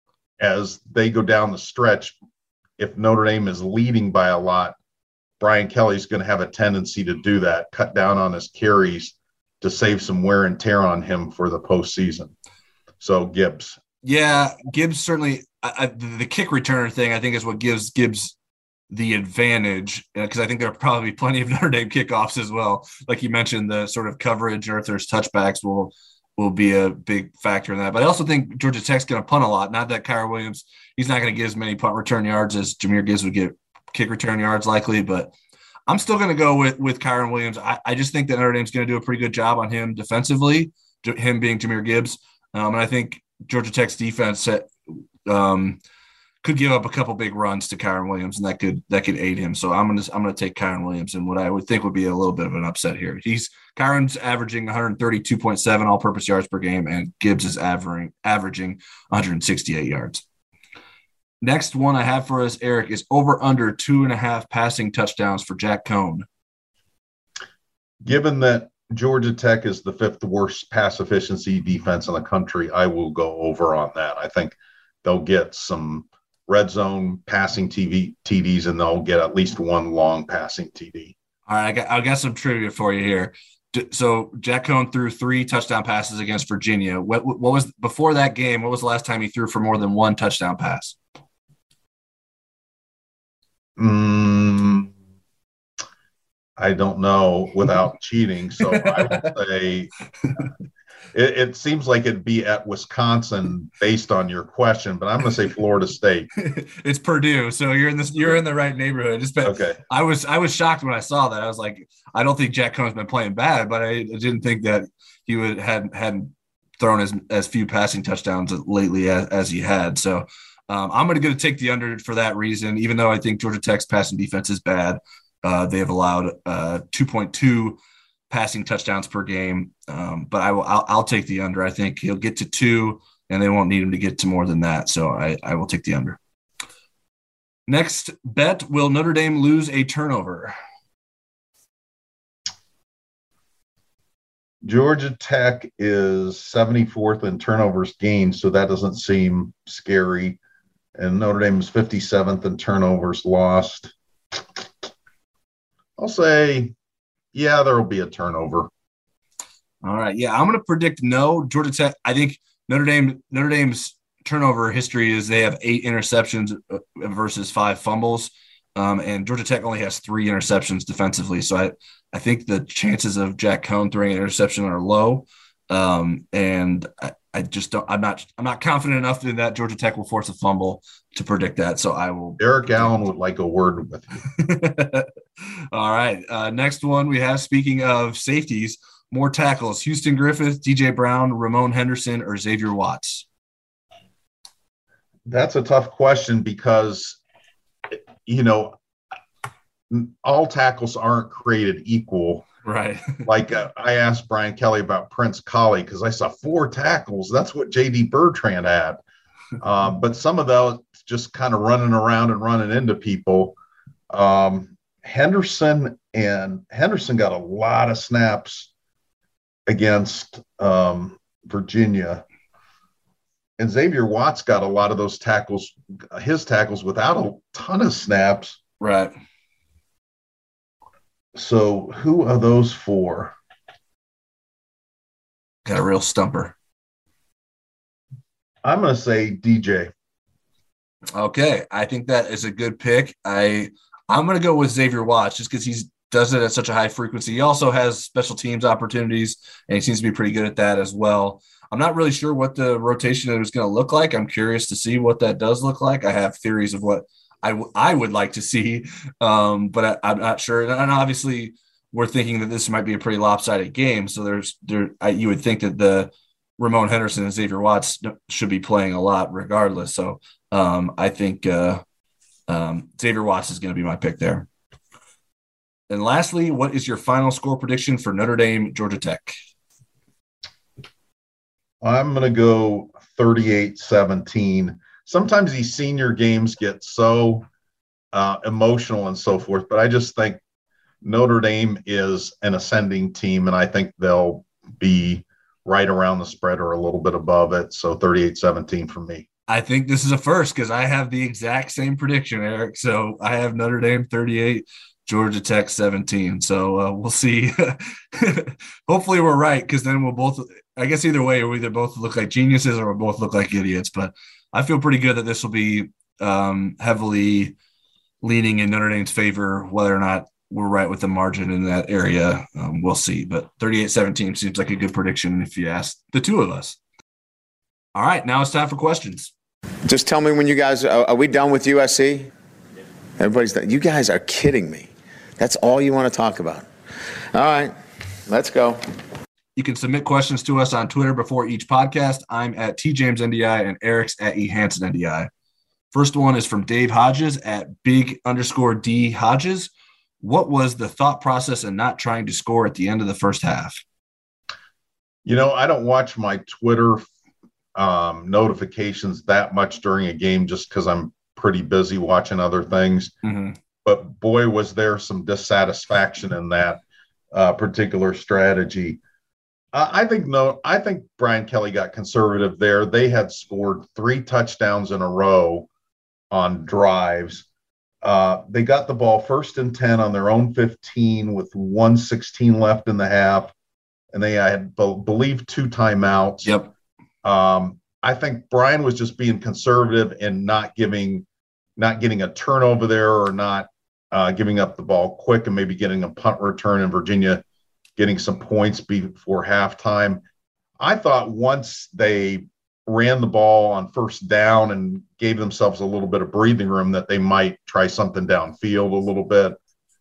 S11: as they go down the stretch, if Notre Dame is leading by a lot, Brian Kelly's going to have a tendency to do that, cut down on his carries to save some wear and tear on him for the postseason. So Gibbs.
S9: Yeah, Gibbs certainly I, I, the kick returner thing, I think, is what gives Gibbs the advantage, because I think there'll probably be plenty of Notre Dame kickoffs as well. Like you mentioned, the sort of coverage or if there's touchbacks will will be a big factor in that. But I also think Georgia Tech's going to punt a lot. Not that Kyren Williams, he's not going to get as many punt return yards as Jahmyr Gibbs would get kick return yards likely, but I'm still going to go with, with Kyren Williams. I, I just think that Notre Dame's going to do a pretty good job on him defensively, him being Jahmyr Gibbs. Um, and I think Georgia Tech's defense um, could give up a couple big runs to Kyren Williams, and that could that could aid him. So I'm going to I'm going to take Kyren Williams and what I would think would be a little bit of an upset here. He's Kyron's averaging one thirty-two point seven all-purpose yards per game, and Gibbs is averaging averaging one sixty-eight yards. Next one I have for us, Eric, is over under two and a half passing touchdowns for Jack Cohn.
S11: Given that Georgia Tech is the fifth worst pass efficiency defense in the country, I will go over on that. I think they'll get some red zone passing T V T Ds, and they'll get at least one long passing T D.
S9: All right, I got, I got some trivia for you here. So Jack Cohn threw three touchdown passes against Virginia. What, what was before that game? What was the last time he threw for more than one touchdown pass?
S11: Mm, I don't know without cheating. So I would say it, it seems like it'd be at Wisconsin based on your question, but I'm going to say Florida State.
S9: It's Purdue. So you're in this, you're in the right neighborhood. Just been,
S11: okay.
S9: I was, I was shocked when I saw that. I was like, I don't think Jack Cohn's been playing bad, but I, I didn't think that he would had hadn't thrown as as few passing touchdowns lately as, as he had. So um, I'm going to go to take the under for that reason. Even though I think Georgia Tech's passing defense is bad, uh, they have allowed uh, two point two passing touchdowns per game. Um, but I will, I'll, I'll take the under. I think he'll get to two, and they won't need him to get to more than that. So I, I will take the under. Next bet: will Notre Dame lose a turnover?
S11: Georgia Tech is seventy-fourth in turnovers gained, so that doesn't seem scary. And Notre Dame is fifty-seventh in turnovers lost. I'll say, yeah, there will be a turnover.
S9: All right. Yeah, I'm going to predict no. Georgia Tech, I think Notre Dame, Notre Dame's turnover history is they have eight interceptions versus five fumbles. Um, and Georgia Tech only has three interceptions defensively. So I, I think the chances of Jack Cohn throwing an interception are low. Um, and I, I just don't, I'm not, I'm not confident enough in that Georgia Tech will force a fumble to predict that. So I will.
S11: Eric Allen would like a word with you.
S9: All right. Uh, next one we have, speaking of safeties, more tackles: Houston Griffith, D J Brown, Ramon Henderson, or Xavier Watts.
S11: That's a tough question because, you know, all tackles aren't created equal.
S9: Right.
S11: Like uh, I asked Brian Kelly about Prince Collie because I saw four tackles. That's what J D Bertrand had. Um, but some of those just kind of running around and running into people. Um, Henderson and Henderson got a lot of snaps against um, Virginia. And Xavier Watts got a lot of those tackles, his tackles, without a ton of snaps.
S9: Right.
S11: So who are those for?
S9: Got a real stumper.
S11: I'm going to say D J.
S9: Okay. I think that is a good pick. I, I'm going to go with Xavier Watts just because he does it at such a high frequency. He also has special teams opportunities, and he seems to be pretty good at that as well. I'm not really sure what the rotation is going to look like. I'm curious to see what that does look like. I have theories of what I, w- I would like to see, um, but I, I'm not sure. And obviously, we're thinking that this might be a pretty lopsided game. So there's there I, you would think that the Ramon Henderson and Xavier Watts should be playing a lot regardless. So um, I think uh, um, Xavier Watts is going to be my pick there. And lastly, what is your final score prediction for Notre Dame, Georgia Tech?
S11: I'm going to go thirty-eight seventeen. Sometimes these senior games get so uh, emotional and so forth, but I just think Notre Dame is an ascending team, and I think they'll be right around the spread or a little bit above it. So thirty-eight seventeen for me.
S9: I think this is a first because I have the exact same prediction, Eric. So I have Notre Dame thirty-eight, Georgia Tech seventeen. So uh, we'll see. Hopefully we're right, because then we'll both – I guess either way, we either both look like geniuses or we'll both look like idiots. But I feel pretty good that this will be um, heavily leaning in Notre Dame's favor. Whether or not we're right with the margin in that area, um, we'll see. But thirty-eight seventeen seems like a good prediction if you ask the two of us. All right, now it's time for questions.
S4: Just tell me when you guys are, are we done with U S C? Everybody's done. You guys are kidding me. That's all you want to talk about. All right, let's go.
S9: You can submit questions to us on Twitter before each podcast. I'm at T James N D I and Eric's at E Hansen N D I. First one is from Dave Hodges at big underscore D Hodges. What was the thought process in not trying to score at the end of the first half?
S11: You know, I don't watch my Twitter um, notifications that much during a game just because I'm pretty busy watching other things.
S9: Mm-hmm.
S11: But boy, was there some dissatisfaction in that uh, particular strategy. Uh, I think no, I think Brian Kelly got conservative there. They had scored three touchdowns in a row on drives. Uh, they got the ball first and ten on their own fifteen with one sixteen left in the half, and they had, be- believe, two timeouts.
S9: Yep.
S11: Um, I think Brian was just being conservative and not giving, not getting a turnover there, or not uh, giving up the ball quick and maybe getting a punt return in Virginia, getting some points before halftime. I thought once they ran the ball on first down and gave themselves a little bit of breathing room that they might try something downfield a little bit.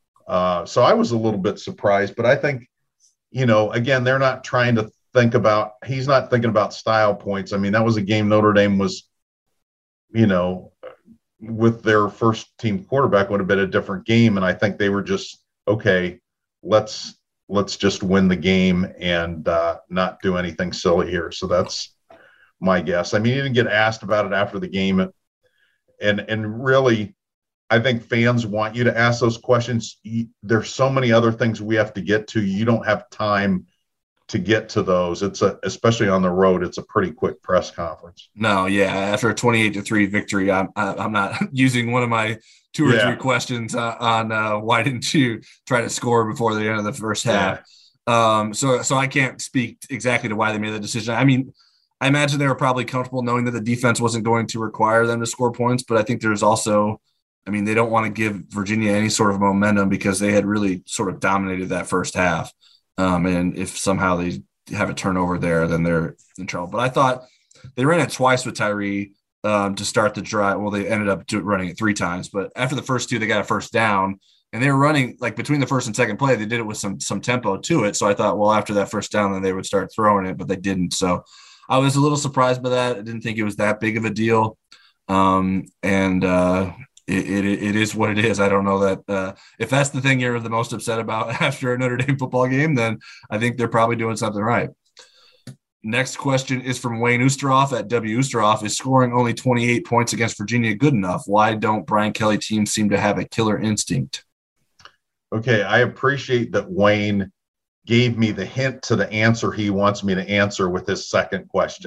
S11: Uh, so I was a little bit surprised, but I think, you know, again, they're not trying to think about, he's not thinking about style points. I mean, that was a game Notre Dame was, you know, with their first team quarterback would have been a different game. And I think they were just, okay, let's, let's just win the game and uh, not do anything silly here. So that's my guess. I mean, he didn't get asked about it after the game. And, and really, I think fans want you to ask those questions. There's so many other things we have to get to. You don't have time to get to those. It's a, especially on the road, it's a pretty quick press conference.
S9: No, yeah. After a twenty-eight to three victory, I'm I'm not using one of my two or
S11: yeah.
S9: three questions uh, on uh, why didn't you try to score before the end of the first half. Yeah. Um, so so I can't speak exactly to why they made the decision. I mean, I imagine they were probably comfortable knowing that the defense wasn't going to require them to score points, but I think there's also, I mean, they don't want to give Virginia any sort of momentum because they had really sort of dominated that first half. Um, and if somehow they have a turnover there, then they're in trouble. But I thought they ran it twice with Tyree um, to start the drive. Well, they ended up do, running it three times. But after the first two, they got a first down. And they were running, like, between the first and second play, they did it with some some tempo to it. So I thought, well, after that first down, then they would start throwing it, but they didn't. So I was a little surprised by that. I didn't think it was that big of a deal. Um, and uh, it, it it is what it is. I don't know that uh, if that's the thing you're the most upset about after a Notre Dame football game, then I think they're probably doing something right. Next question is from Wayne Oosteroff at W. Oosteroff. Is scoring only twenty-eight points against Virginia good enough? Why don't Brian Kelly teams seem to have a killer instinct?
S11: Okay, I appreciate that Wayne gave me the hint to the answer he wants me to answer with his second question.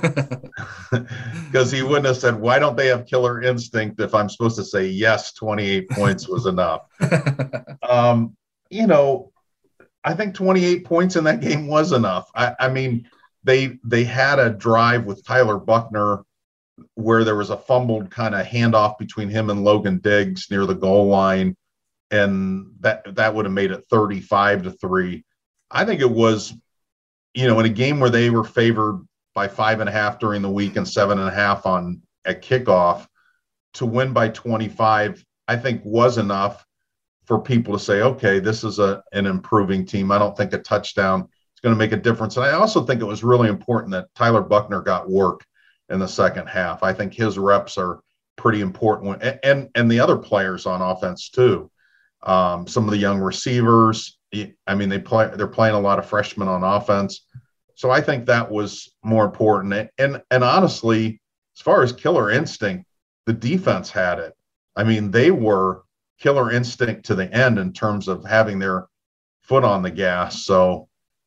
S11: Because he wouldn't have said, why don't they have killer instinct if I'm supposed to say, yes, twenty-eight points was enough. um, you know, I think twenty-eight points in that game was enough. I, I mean, they they had a drive with Tyler Buckner where there was a fumbled kind of handoff between him and Logan Diggs near the goal line, and that that would have made it thirty-five to three. I think it was, you know, in a game where they were favored by five and a half during the week and seven and a half on at kickoff, to win by twenty-five, I think was enough for people to say, okay, this is a an improving team. I don't think a touchdown is going to make a difference. And I also think it was really important that Tyler Buckner got work in the second half. I think his reps are pretty important, and and, and the other players on offense too. Um, some of the young receivers. I mean, they play, they're playing a lot of freshmen on offense. So I think that was more important. And, and honestly, as far as killer instinct, the defense had it. I mean, they were killer instinct to the end in terms of having their foot on the gas. So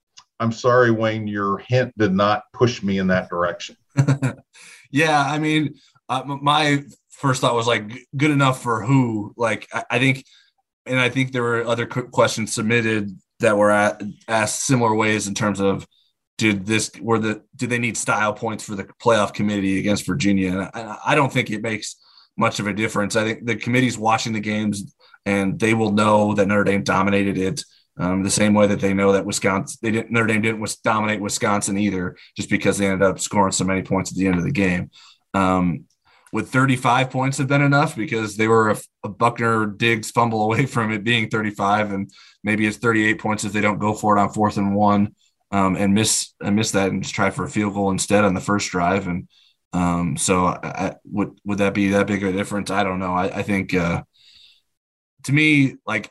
S11: I'm sorry, Wayne, your hint did not push me in that direction.
S9: Yeah, I mean, uh, my first thought was like good enough for who? Like, I, I think, and I think there were other questions submitted that were at, asked similar ways in terms of did this were the did they need style points for the playoff committee against Virginia? And I, I don't think it makes much of a difference. I think the committee's watching the games and they will know that Notre Dame dominated it. Um, the same way that they know that Wisconsin, they didn't, Notre Dame didn't dominate Wisconsin either, just because they ended up scoring so many points at the end of the game. Um, would thirty-five points have been enough? Because they were a, a Buckner Diggs fumble away from it being thirty-five, and maybe it's thirty-eight points if they don't go for it on fourth and one um, and miss and miss that and just try for a field goal instead on the first drive. And um, so, I, I, would would that be that big of a difference? I don't know. I, I think uh, to me, like,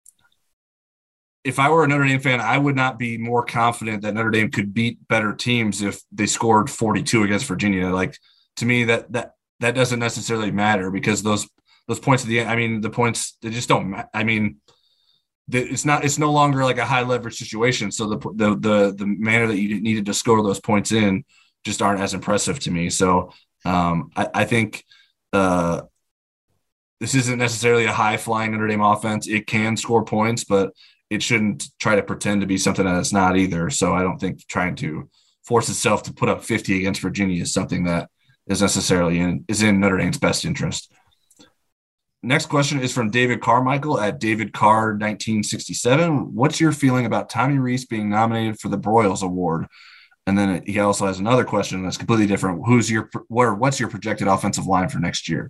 S9: if I were a Notre Dame fan, I would not be more confident that Notre Dame could beat better teams if they scored forty-two against Virginia. Like, to me, that that that doesn't necessarily matter, because those those points at the end, I mean, the points, they just don't matter. I mean, it's not it's no longer like a high leverage situation. So the the the the manner that you needed to score those points in just aren't as impressive to me. So um, I, I think uh, this isn't necessarily a high flying Notre Dame offense. It can score points, but it shouldn't try to pretend to be something that it's not either. So I don't think trying to force itself to put up fifty against Virginia is something that is necessarily in is in Notre Dame's best interest. Next question is from David Carmichael at David Carr nineteen sixty-seven. What's your feeling about Tommy Rees being nominated for the Broyles Award? And then he also has another question that's completely different. Who's your where? What's your projected offensive line for next year?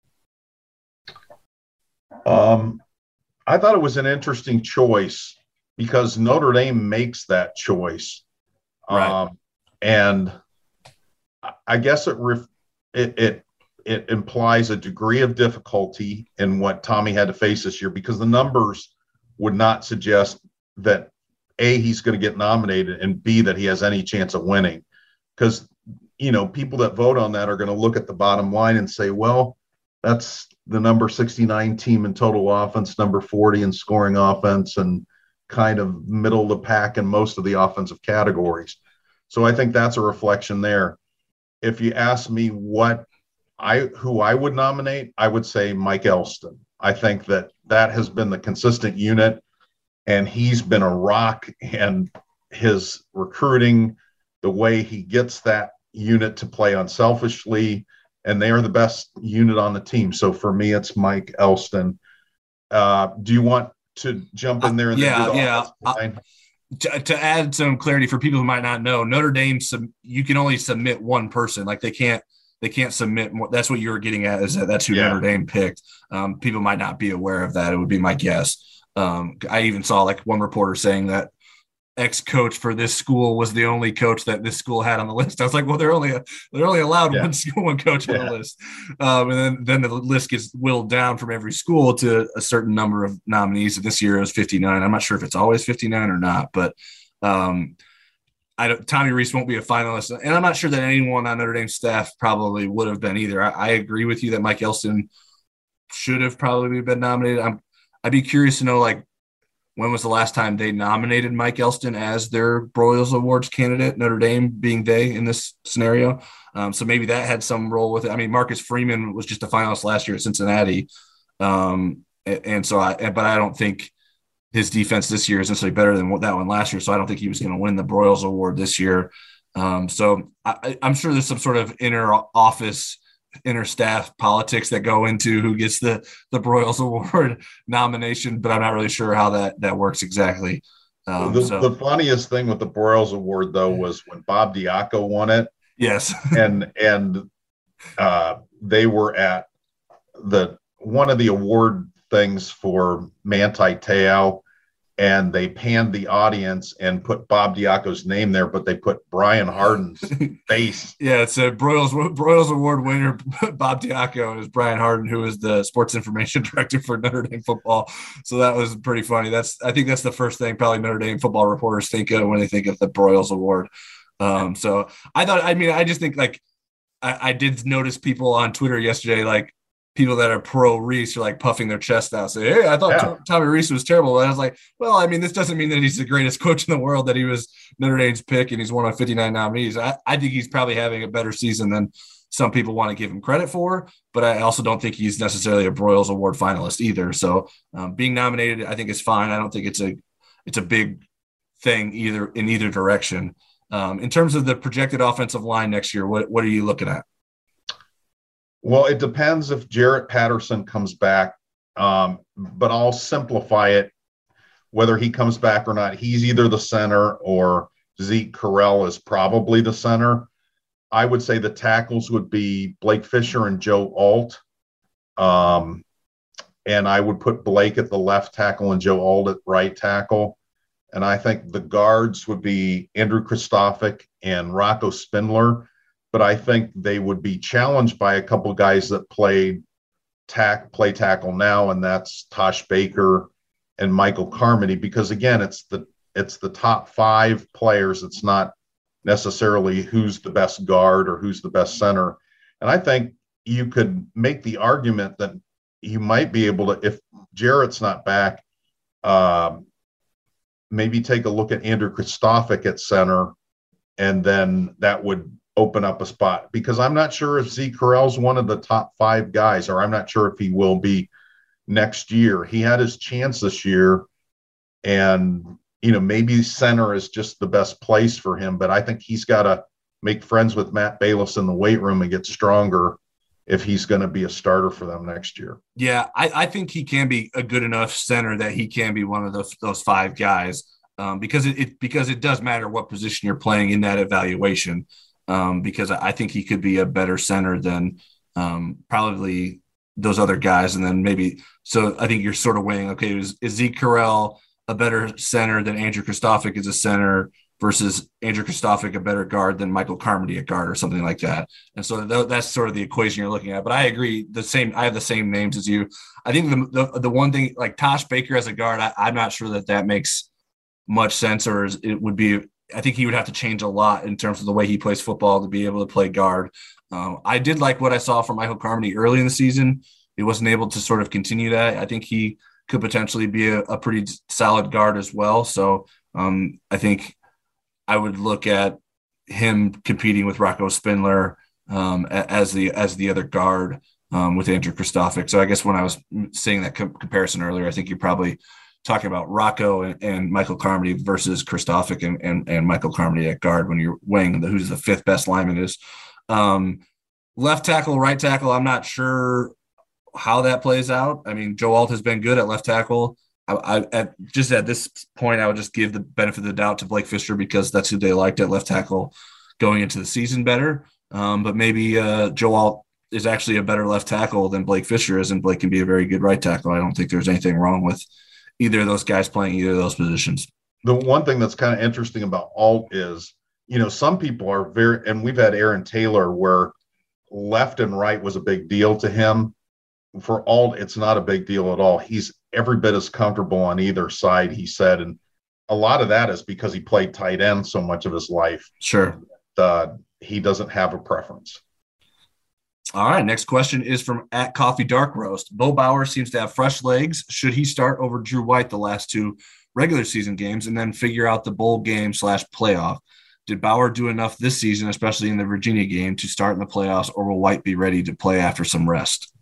S11: Um, I thought it was an interesting choice because Notre Dame makes that choice,
S9: right.
S11: um, and I guess it, ref- it it it implies a degree of difficulty in what Tommy had to face this year, because the numbers would not suggest that A, he's going to get nominated, and B, that he has any chance of winning. Because, you know, people that vote on that are going to look at the bottom line and say, well, that's the number sixty-nine team in total offense, number forty in scoring offense, and kind of middle of the pack in most of the offensive categories. So I think that's a reflection there. If you ask me what I who I would nominate, I would say Mike Elston. I think that that has been the consistent unit, and he's been a rock, and his recruiting, the way he gets that unit to play unselfishly, and they are the best unit on the team. So for me, it's Mike Elston. Uh, do you want to jump in there? And
S9: yeah,
S11: do the
S9: yeah.
S11: line?
S9: To, to add some clarity for people who might not know, Notre Dame, sub, you can only submit one person. Like they can't, they can't submit more. That's what you were getting at, is that that's who yeah. Notre Dame picked. Um, people might not be aware of that. It would be my guess. Um, I even saw like one reporter saying that ex-coach for this school was the only coach that this school had on the list. I was like, well, they're only they're only allowed yeah. one school, one coach yeah. on the list, um, and then then the list gets whittled down from every school to a certain number of nominees. This year it was fifty-nine. I'm not sure if it's always fifty-nine or not, but um, I don't, Tommy Rees won't be a finalist, and I'm not sure that anyone on Notre Dame staff probably would have been either. I, I agree with you that Mike Elston should have probably been nominated. I'm I'd be curious to know, like, when was the last time they nominated Mike Elston as their Broyles Awards candidate, Notre Dame being they in this scenario? Um, so maybe that had some role with it. I mean, Marcus Freeman was just a finalist last year at Cincinnati. Um, and, and so I, but I don't think his defense this year is necessarily better than what that one last year. So I don't think he was going to win the Broyles Award this year. Um, so I, I'm sure there's some sort of inner office inner staff politics that go into who gets the the Broyles Award nomination, but I'm not really sure how that that works exactly. Um,
S11: the,
S9: so.
S11: the funniest thing with the Broyles Award, though, was when Bob Diaco won it.
S9: Yes,
S11: and and uh, they were at the one of the award things for Manti Te'o, and they panned the audience and put Bob Diaco's name there, but they put Brian Harden's face.
S9: Yeah, it's a Broyles Broyles Award winner, Bob Diaco, is Brian Harden, who is the sports information director for Notre Dame football. So that was pretty funny. That's I think that's the first thing probably Notre Dame football reporters think of when they think of the Broyles Award. Um, so I thought, I mean, I just think like I, I did notice people on Twitter yesterday, like people that are pro Reese are like puffing their chest out, say, hey, I thought
S11: Yeah.
S9: T- Tommy Reese was terrible. And I was like, well, I mean, this doesn't mean that he's the greatest coach in the world, that he was Notre Dame's pick and he's one of fifty-nine nominees. I, I think he's probably having a better season than some people want to give him credit for, but I also don't think he's necessarily a Broyles Award finalist either. So um, being nominated, I think is fine. I don't think it's a, it's a big thing either in either direction. Um, in terms of the projected offensive line next year, what, what are you looking at?
S11: Well, it depends if Jarrett Patterson comes back, um, but I'll simplify it. Whether he comes back or not, he's either the center or Zeke Correll is probably the center. I would say the tackles would be Blake Fisher and Joe Alt. Um, and I would put Blake at the left tackle and Joe Alt at right tackle. And I think the guards would be Andrew Kristofic and Rocco Spindler. But I think they would be challenged by a couple of guys that played tack, play tackle now, and that's Tosh Baker and Michael Carmody, because again, it's the it's the top five players. It's not necessarily who's the best guard or who's the best center. And I think you could make the argument that you might be able to, if Jarrett's not back, um, maybe take a look at Andrew Kristofic at center, and then that would open up a spot, because I'm not sure if Zeke Correll's one of the top five guys, or I'm not sure if he will be next year. He had his chance this year, and, you know, maybe center is just the best place for him, but I think he's got to make friends with Matt Balis in the weight room and get stronger if he's going to be a starter for them next year.
S9: Yeah, I, I think he can be a good enough center that he can be one of those, those five guys, um, because it, it because it does matter what position you're playing in that evaluation. Um, because I think he could be a better center than um, probably those other guys. And then maybe, so I think you're sort of weighing, okay, is, is Zeke Correll a better center than Andrew Kristofic is a center, versus Andrew Kristofic a better guard than Michael Carmody a guard, or something like that. And so th- that's sort of the equation you're looking at. But I agree, the same, I have the same names as you. I think the the, the one thing, like Tosh Baker as a guard, I, I'm not sure that that makes much sense, or is, it would be, I think he would have to change a lot in terms of the way he plays football to be able to play guard. Um, I did like what I saw from Michael Carmody early in the season. He wasn't able to sort of continue that. I think he could potentially be a, a pretty solid guard as well. So um, I think I would look at him competing with Rocco Spindler um, as the as the other guard um, with Andrew Kristofic. So I guess when I was saying that com- comparison earlier, I think you're probably talking about Rocco and, and Michael Carmody versus Kristofic and, and, and Michael Carmody at guard when you're weighing the, who's the fifth best lineman is. Um, left tackle, right tackle, I'm not sure how that plays out. I mean, Joe Alt has been good at left tackle. I, I at just at this point, I would just give the benefit of the doubt to Blake Fisher, because that's who they liked at left tackle going into the season better. Um, but maybe uh, Joe Alt is actually a better left tackle than Blake Fisher is, and Blake can be a very good right tackle. I don't think there's anything wrong with either of those guys playing either of those positions.
S11: The one thing that's kind of interesting about Alt is, you know, some people are very, and we've had Aaron Taylor where left and right was a big deal to him. For Alt, it's not a big deal at all. He's every bit as comfortable on either side, he said. And a lot of that is because he played tight end so much of his life.
S9: Sure.
S11: Uh, he doesn't have a preference.
S9: All right, next question is from at Coffee Dark Roast. Bo Bauer seems to have fresh legs. Should he start over Drew White the last two regular season games and then figure out the bowl game slash playoff? Did Bauer do enough this season, especially in the Virginia game, to start in the playoffs, or will White be ready to play after some rest?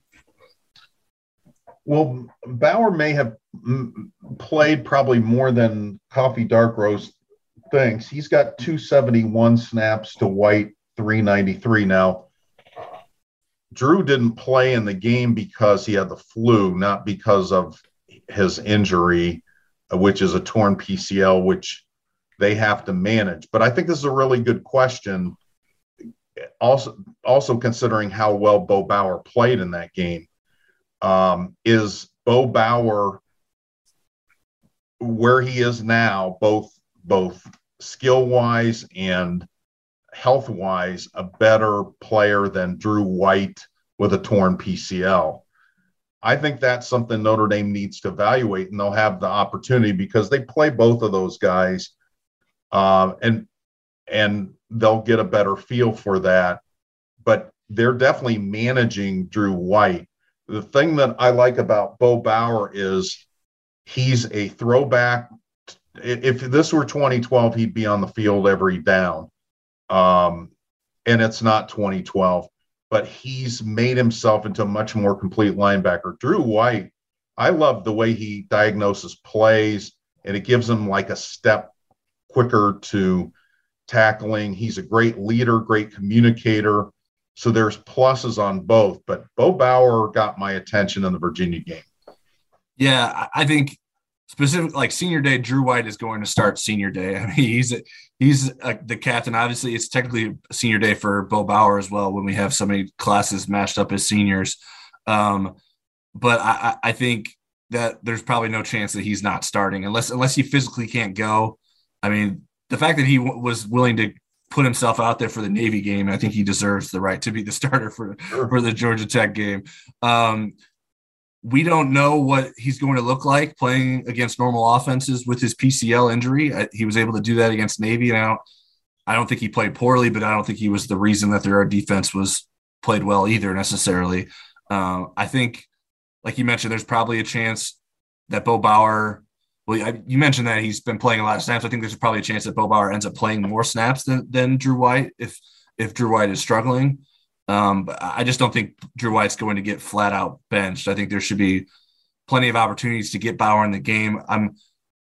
S11: Well, Bauer may have played probably more than Coffee Dark Roast thinks. He's got two seventy-one snaps to White three ninety-three. Now, Drew didn't play in the game because he had the flu, not because of his injury, which is a torn P C L, which they have to manage. But I think this is a really good question, also, also considering how well Bo Bauer played in that game. Um, is Bo Bauer where he is now, both both skill-wise and health-wise, a better player than Drew White with a torn P C L? I think that's something Notre Dame needs to evaluate, and they'll have the opportunity because they play both of those guys, um, and and they'll get a better feel for that. But they're definitely managing Drew White. the thing that I like about Bo Bauer is he's a throwback. If this were twenty twelve, he'd be on the field every down. Um, and it's not twenty twelve, but he's made himself into a much more complete linebacker. Drew White, I love the way he diagnoses plays, and it gives him like a step quicker to tackling. He's a great leader, great communicator. So there's pluses on both, but Bo Bauer got my attention in the Virginia game.
S9: Yeah, I think specific like senior day, Drew White is going to start senior day. I mean, he's he's uh, the captain. Obviously, it's technically senior day for Bo Bauer as well when we have so many classes matched up as seniors. Um, but I, I think that there's probably no chance that he's not starting unless unless he physically can't go. I mean, the fact that he w- was willing to put himself out there for the Navy game, I think he deserves the right to be the starter for,
S11: Sure.
S9: for the Georgia Tech game. Um, we don't know what he's going to look like playing against normal offenses with his P C L injury. I, he was able to do that against Navy. And I don't, I don't think he played poorly, but I don't think he was the reason that their defense was played well either necessarily. Uh, I think, like you mentioned, there's probably a chance that Bo Bauer – well, I, you mentioned that he's been playing a lot of snaps. I think there's probably a chance that Bo Bauer ends up playing more snaps than, than Drew White if if Drew White is struggling. Um, but I just don't think Drew White's going to get flat out benched. I think there should be plenty of opportunities to get Bauer in the game. I'm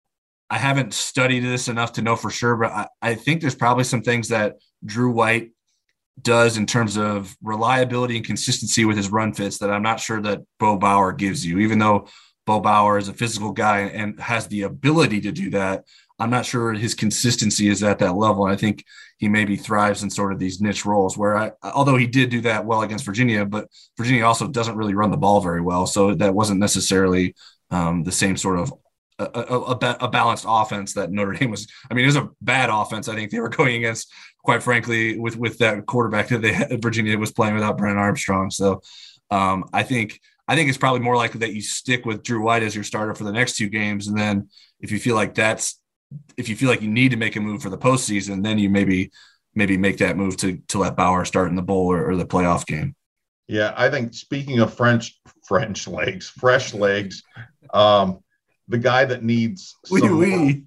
S9: I haven't studied this enough to know for sure, but I, I think there's probably some things that Drew White does in terms of reliability and consistency with his run fits that I'm not sure that Bo Bauer gives you, even though Bo Bauer is a physical guy and has the ability to do that. I'm not sure his consistency is at that level. And I think he maybe thrives in sort of these niche roles where I, although he did do that well against Virginia, but Virginia also doesn't really run the ball very well. So that wasn't necessarily um, the same sort of a, a, a, a balanced offense that Notre Dame was. I mean, it was a bad offense. I think they were going against, quite frankly, with, with that quarterback that they had, Virginia was playing without Brennan Armstrong. So um, I think, I think it's probably more likely that you stick with Drew White as your starter for the next two games. And then if you feel like that's, if you feel like you need to make a move for the postseason, then you maybe, maybe make that move to, to let Bauer start in the bowl or, or the playoff game.
S11: Yeah. I think speaking of French, French legs, fresh legs, um, the guy that needs,
S9: oui,
S11: some,
S9: oui.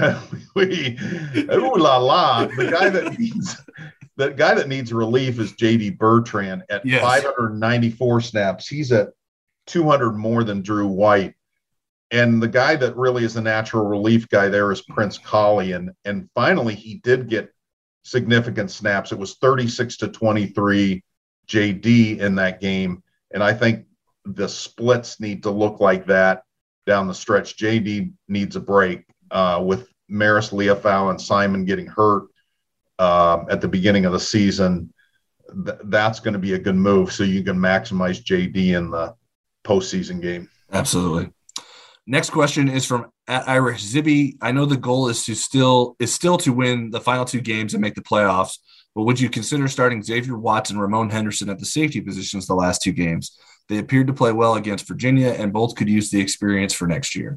S11: oui, ooh la la, the guy that needs, the guy that needs relief is J D Bertrand at yes. five hundred ninety-four snaps. He's at two hundred more than Drew White. And the guy that really is a natural relief guy there is Prince Colley. And, and finally, he did get significant snaps. It was thirty-six to twenty-three J D in that game. And I think the splits need to look like that down the stretch. J D needs a break uh, with Maris Leofau and Simon getting hurt um, at the beginning of the season. Th- that's going to be a good move so you can maximize J D in the postseason game.
S9: Absolutely. Next question is from Irish Zibby. I know the goal is to still is still to win the final two games and make the playoffs, but would you consider starting Xavier Watts and Ramon Henderson at the safety positions the last two games? They appeared to play well against Virginia, and both could use the experience for next year.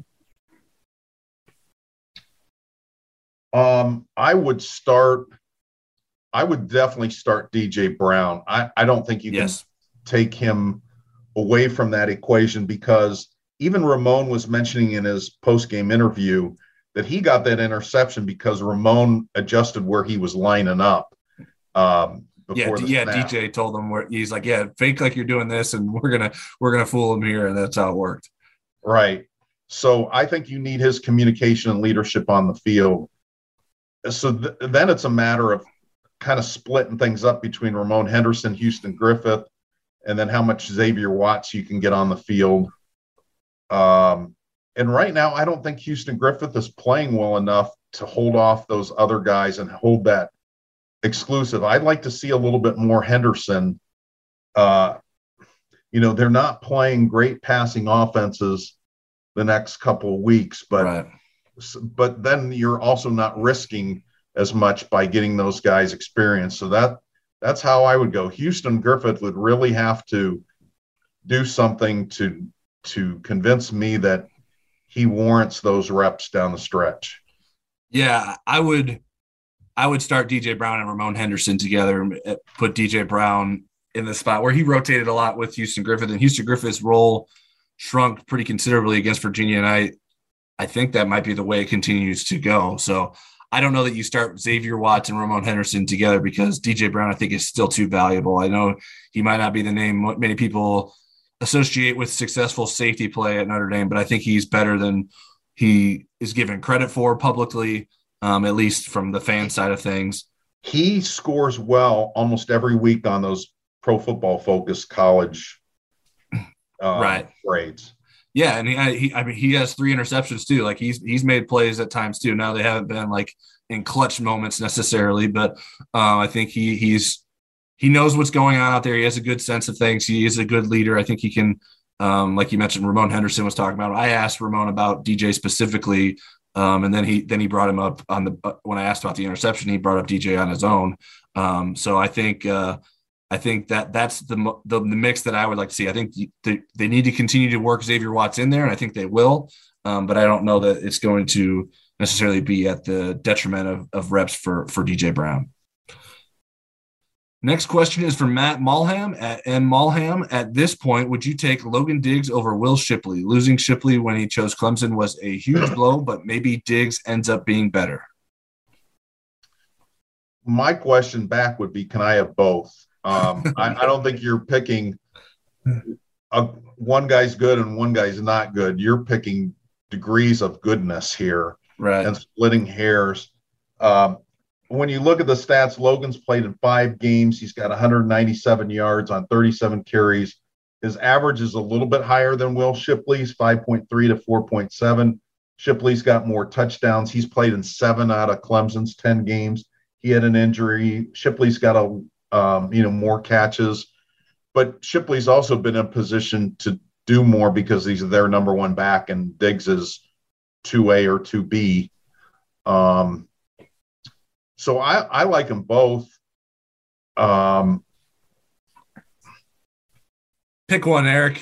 S11: Um, I would start. I would definitely start D J Brown. I, I don't think you
S9: yes.
S11: can take him away from that equation because even Ramon was mentioning in his post-game interview that he got that interception because Ramon adjusted where he was lining up. Um,
S9: yeah, yeah.
S11: snap.
S9: D J told him where he's like, "Yeah, fake like you're doing this, and we're gonna we're gonna fool him here," and that's how it worked.
S11: Right. So I think you need his communication and leadership on the field. So th- then it's a matter of kind of splitting things up between Ramon Henderson, Houston Griffith, and then how much Xavier Watts you can get on the field. Um, and right now, I don't think Houston Griffith is playing well enough to hold off those other guys and hold that exclusive. I'd like to see a little bit more Henderson. Uh, you know, they're not playing great passing offenses the next couple of weeks, but
S9: right.
S11: but then you're also not risking as much by getting those guys experience. So that that's how I would go. Houston Griffith would really have to do something to to convince me that he warrants those reps down the stretch.
S9: Yeah, I would I would start D J Brown and Ramon Henderson together and put D J Brown in the spot where he rotated a lot with Houston Griffith, and Houston Griffith's role shrunk pretty considerably against Virginia. And I, I think that might be the way it continues to go. So I don't know that you start Xavier Watts and Ramon Henderson together, because D J Brown, I think, is still too valuable. I know he might not be the name many people associate with successful safety play at Notre Dame, but I think he's better than he is given credit for publicly, um, at least from the fan side of things.
S11: He scores well almost every week on those Pro Football Focus college um,
S9: right.
S11: grades.
S9: Yeah, and he, he, I mean, he has three interceptions too. Like he's he's made plays at times too. Now they haven't been like in clutch moments necessarily, but uh, I think he he's he knows what's going on out there. He has a good sense of things. He is a good leader. I think he can, um, like you mentioned, Ramon Henderson was talking about. I asked Ramon about D J specifically, um, and then he then he brought him up on the uh, when I asked about the interception, he brought up D J on his own. Um, so I think. Uh, I think that that's the, the the mix that I would like to see. I think they, they need to continue to work Xavier Watts in there, and I think they will. Um, but I don't know that it's going to necessarily be at the detriment of, of reps for, for D J Brown. Next question is from Matt Malham at M. Malham. At this point, would you take Logan Diggs over Will Shipley? Losing Shipley when he chose Clemson was a huge blow, but maybe Diggs ends up being better.
S11: My question back would be, can I have both? Um, I, I don't think you're picking a, one guy's good and one guy's not good. You're picking degrees of goodness here,
S9: right?
S11: And splitting hairs. Um, when you look at the stats, Logan's played in five games. He's got one hundred ninety-seven yards on thirty-seven carries. His average is a little bit higher than Will Shipley's, five point three to four point seven. Shipley's got more touchdowns. He's played in seven out of Clemson's ten games. He had an injury. Shipley's got a Um, you know, more catches, but Shipley's also been in a position to do more because he's their number one back and Diggs is two A or two B. Um, so I, I like them both. Um,
S9: Pick one, Eric.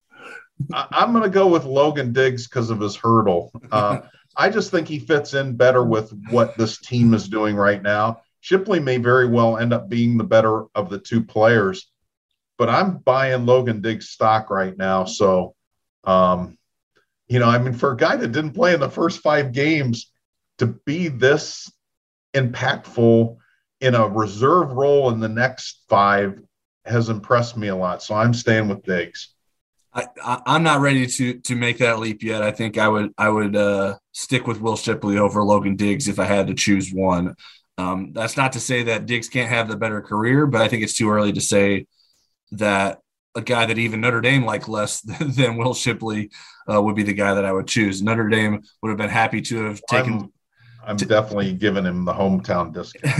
S11: I, I'm going to go with Logan Diggs because of his hurdle. Uh, I just think he fits in better with what this team is doing right now. Shipley may very well end up being the better of the two players, but I'm buying Logan Diggs stock right now. So, um, you know, I mean, for a guy that didn't play in the first five games to be this impactful in a reserve role in the next five has impressed me a lot. So I'm staying with Diggs.
S9: I, I, I'm not ready to to make that leap yet. I think I would I would uh, stick with Will Shipley over Logan Diggs if I had to choose one. Um, that's not to say that Diggs can't have the better career, but I think it's too early to say that a guy that even Notre Dame liked less than Will Shipley uh, would be the guy that I would choose. Notre Dame would have been happy to have taken.
S11: I'm, I'm t- definitely giving him the hometown discount.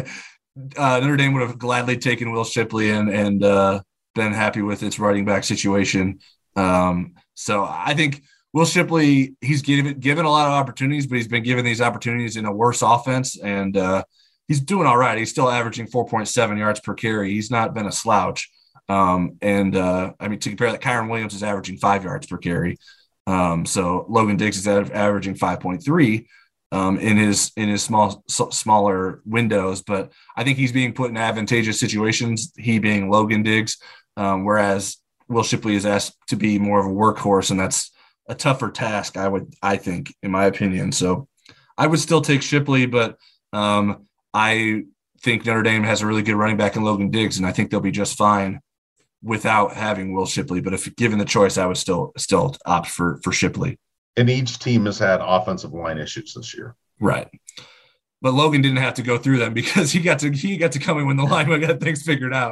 S9: uh, Notre Dame would have gladly taken Will Shipley and and uh, been happy with its running back situation. Um, so I think Will Shipley, he's given given a lot of opportunities, but he's been given these opportunities in a worse offense, and uh, he's doing all right. He's still averaging four point seven yards per carry. He's not been a slouch. Um, and uh, I mean, to compare that, Kyron Williams is averaging five yards per carry. Um, so Logan Diggs is averaging five point three um, in his in his small smaller windows. But I think he's being put in advantageous situations. He being Logan Diggs, um, whereas Will Shipley is asked to be more of a workhorse, and that's a tougher task, I would, I think, in my opinion. So I would still take Shipley, but um, I think Notre Dame has a really good running back in Logan Diggs, and I think they'll be just fine without having Will Shipley. But if given the choice, I would still still opt for for Shipley.
S11: And each team has had offensive line issues this year,
S9: right? But Logan didn't have to go through them because he got to he got to come in when the lineman got things figured out.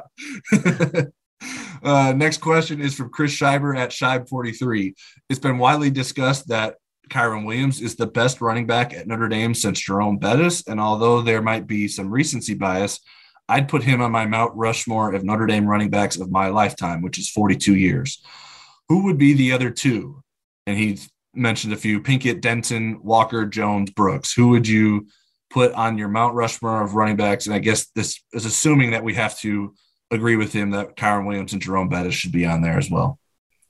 S9: Uh, next question is from Chris Schreiber at Scheib forty-three. It's been widely discussed that Kyron Williams is the best running back at Notre Dame since Jerome Bettis, and although there might be some recency bias, I'd put him on my Mount Rushmore of Notre Dame running backs of my lifetime, which is forty-two years. Who would be the other two? And he mentioned a few: Pinkett, Denton, Walker, Jones, Brooks. Who would you put on your Mount Rushmore of running backs? And I guess this is assuming that we have to agree with him that Kyron Williams and Jerome Bettis should be on there as well.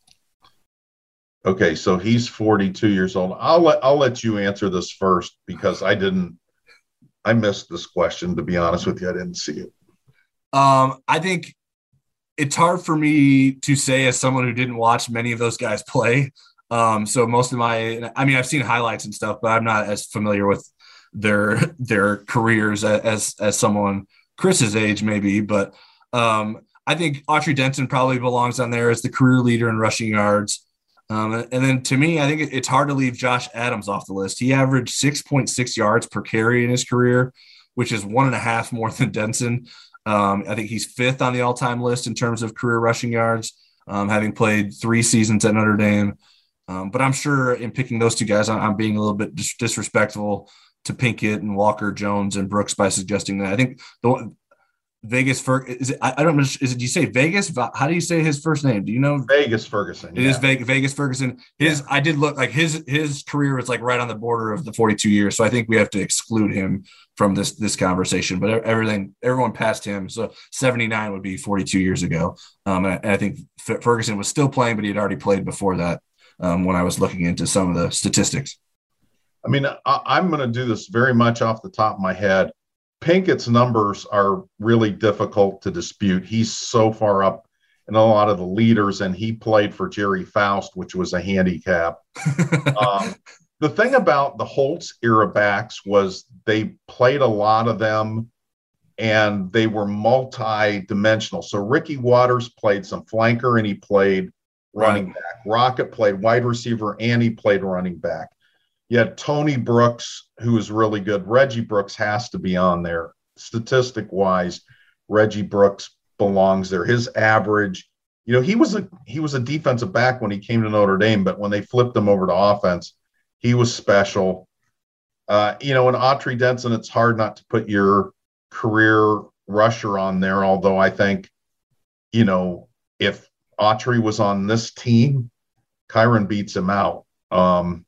S11: Okay, so he's forty-two years old. I'll let I'll let you answer this first because I didn't I missed this question, to be honest with you. I didn't see it.
S9: Um, I think it's hard for me to say as someone who didn't watch many of those guys play. Um, so most of my, I mean, I've seen highlights and stuff, but I'm not as familiar with their their careers as as someone Chris's age maybe. But um, I think Autry Denson probably belongs on there as the career leader in rushing yards. Um, and then to me, I think it's hard to leave Josh Adams off the list. He averaged six point six yards per carry in his career, which is one and a half more than Denson. Um, I think he's fifth on the all-time list in terms of career rushing yards, um, having played three seasons at Notre Dame. Um, but I'm sure in picking those two guys, I'm being a little bit dis- disrespectful to Pinkett and Walker, Jones, and Brooks by suggesting that. I think the Vegas Ferguson, is it, I, I don't know, is it, do you say Vegas? How do you say his first name? Do you know?
S11: Vegas Ferguson.
S9: It
S11: yeah.
S9: is Vegas, Vegas Ferguson. His, yeah. I did look like his, his career was like right on the border of the forty-two years. So I think we have to exclude him from this, this conversation, but everything, everyone past him. So seventy-nine would be forty-two years ago. Um, and, I, and I think Ferguson was still playing, but he had already played before that. Um, when I was looking into some of the statistics.
S11: I mean, I, I'm going to do this very much off the top of my head. Pinkett's numbers are really difficult to dispute. He's so far up in a lot of the leaders, and he played for Jerry Faust, which was a handicap. um, the thing about the Holtz era backs was they played a lot of them, and they were multi-dimensional. So Ricky Waters played some flanker, and he played running right. back. Rocket played wide receiver, and he played running back. You had Tony Brooks, who was really good. Reggie Brooks has to be on there. Statistic-wise, Reggie Brooks belongs there. His average, you know, he was a he was a defensive back when he came to Notre Dame, but when they flipped him over to offense, he was special. Uh, you know, in Autry Denson, it's hard not to put your career rusher on there, although I think, you know, if Autry was on this team, Kyron beats him out. Um,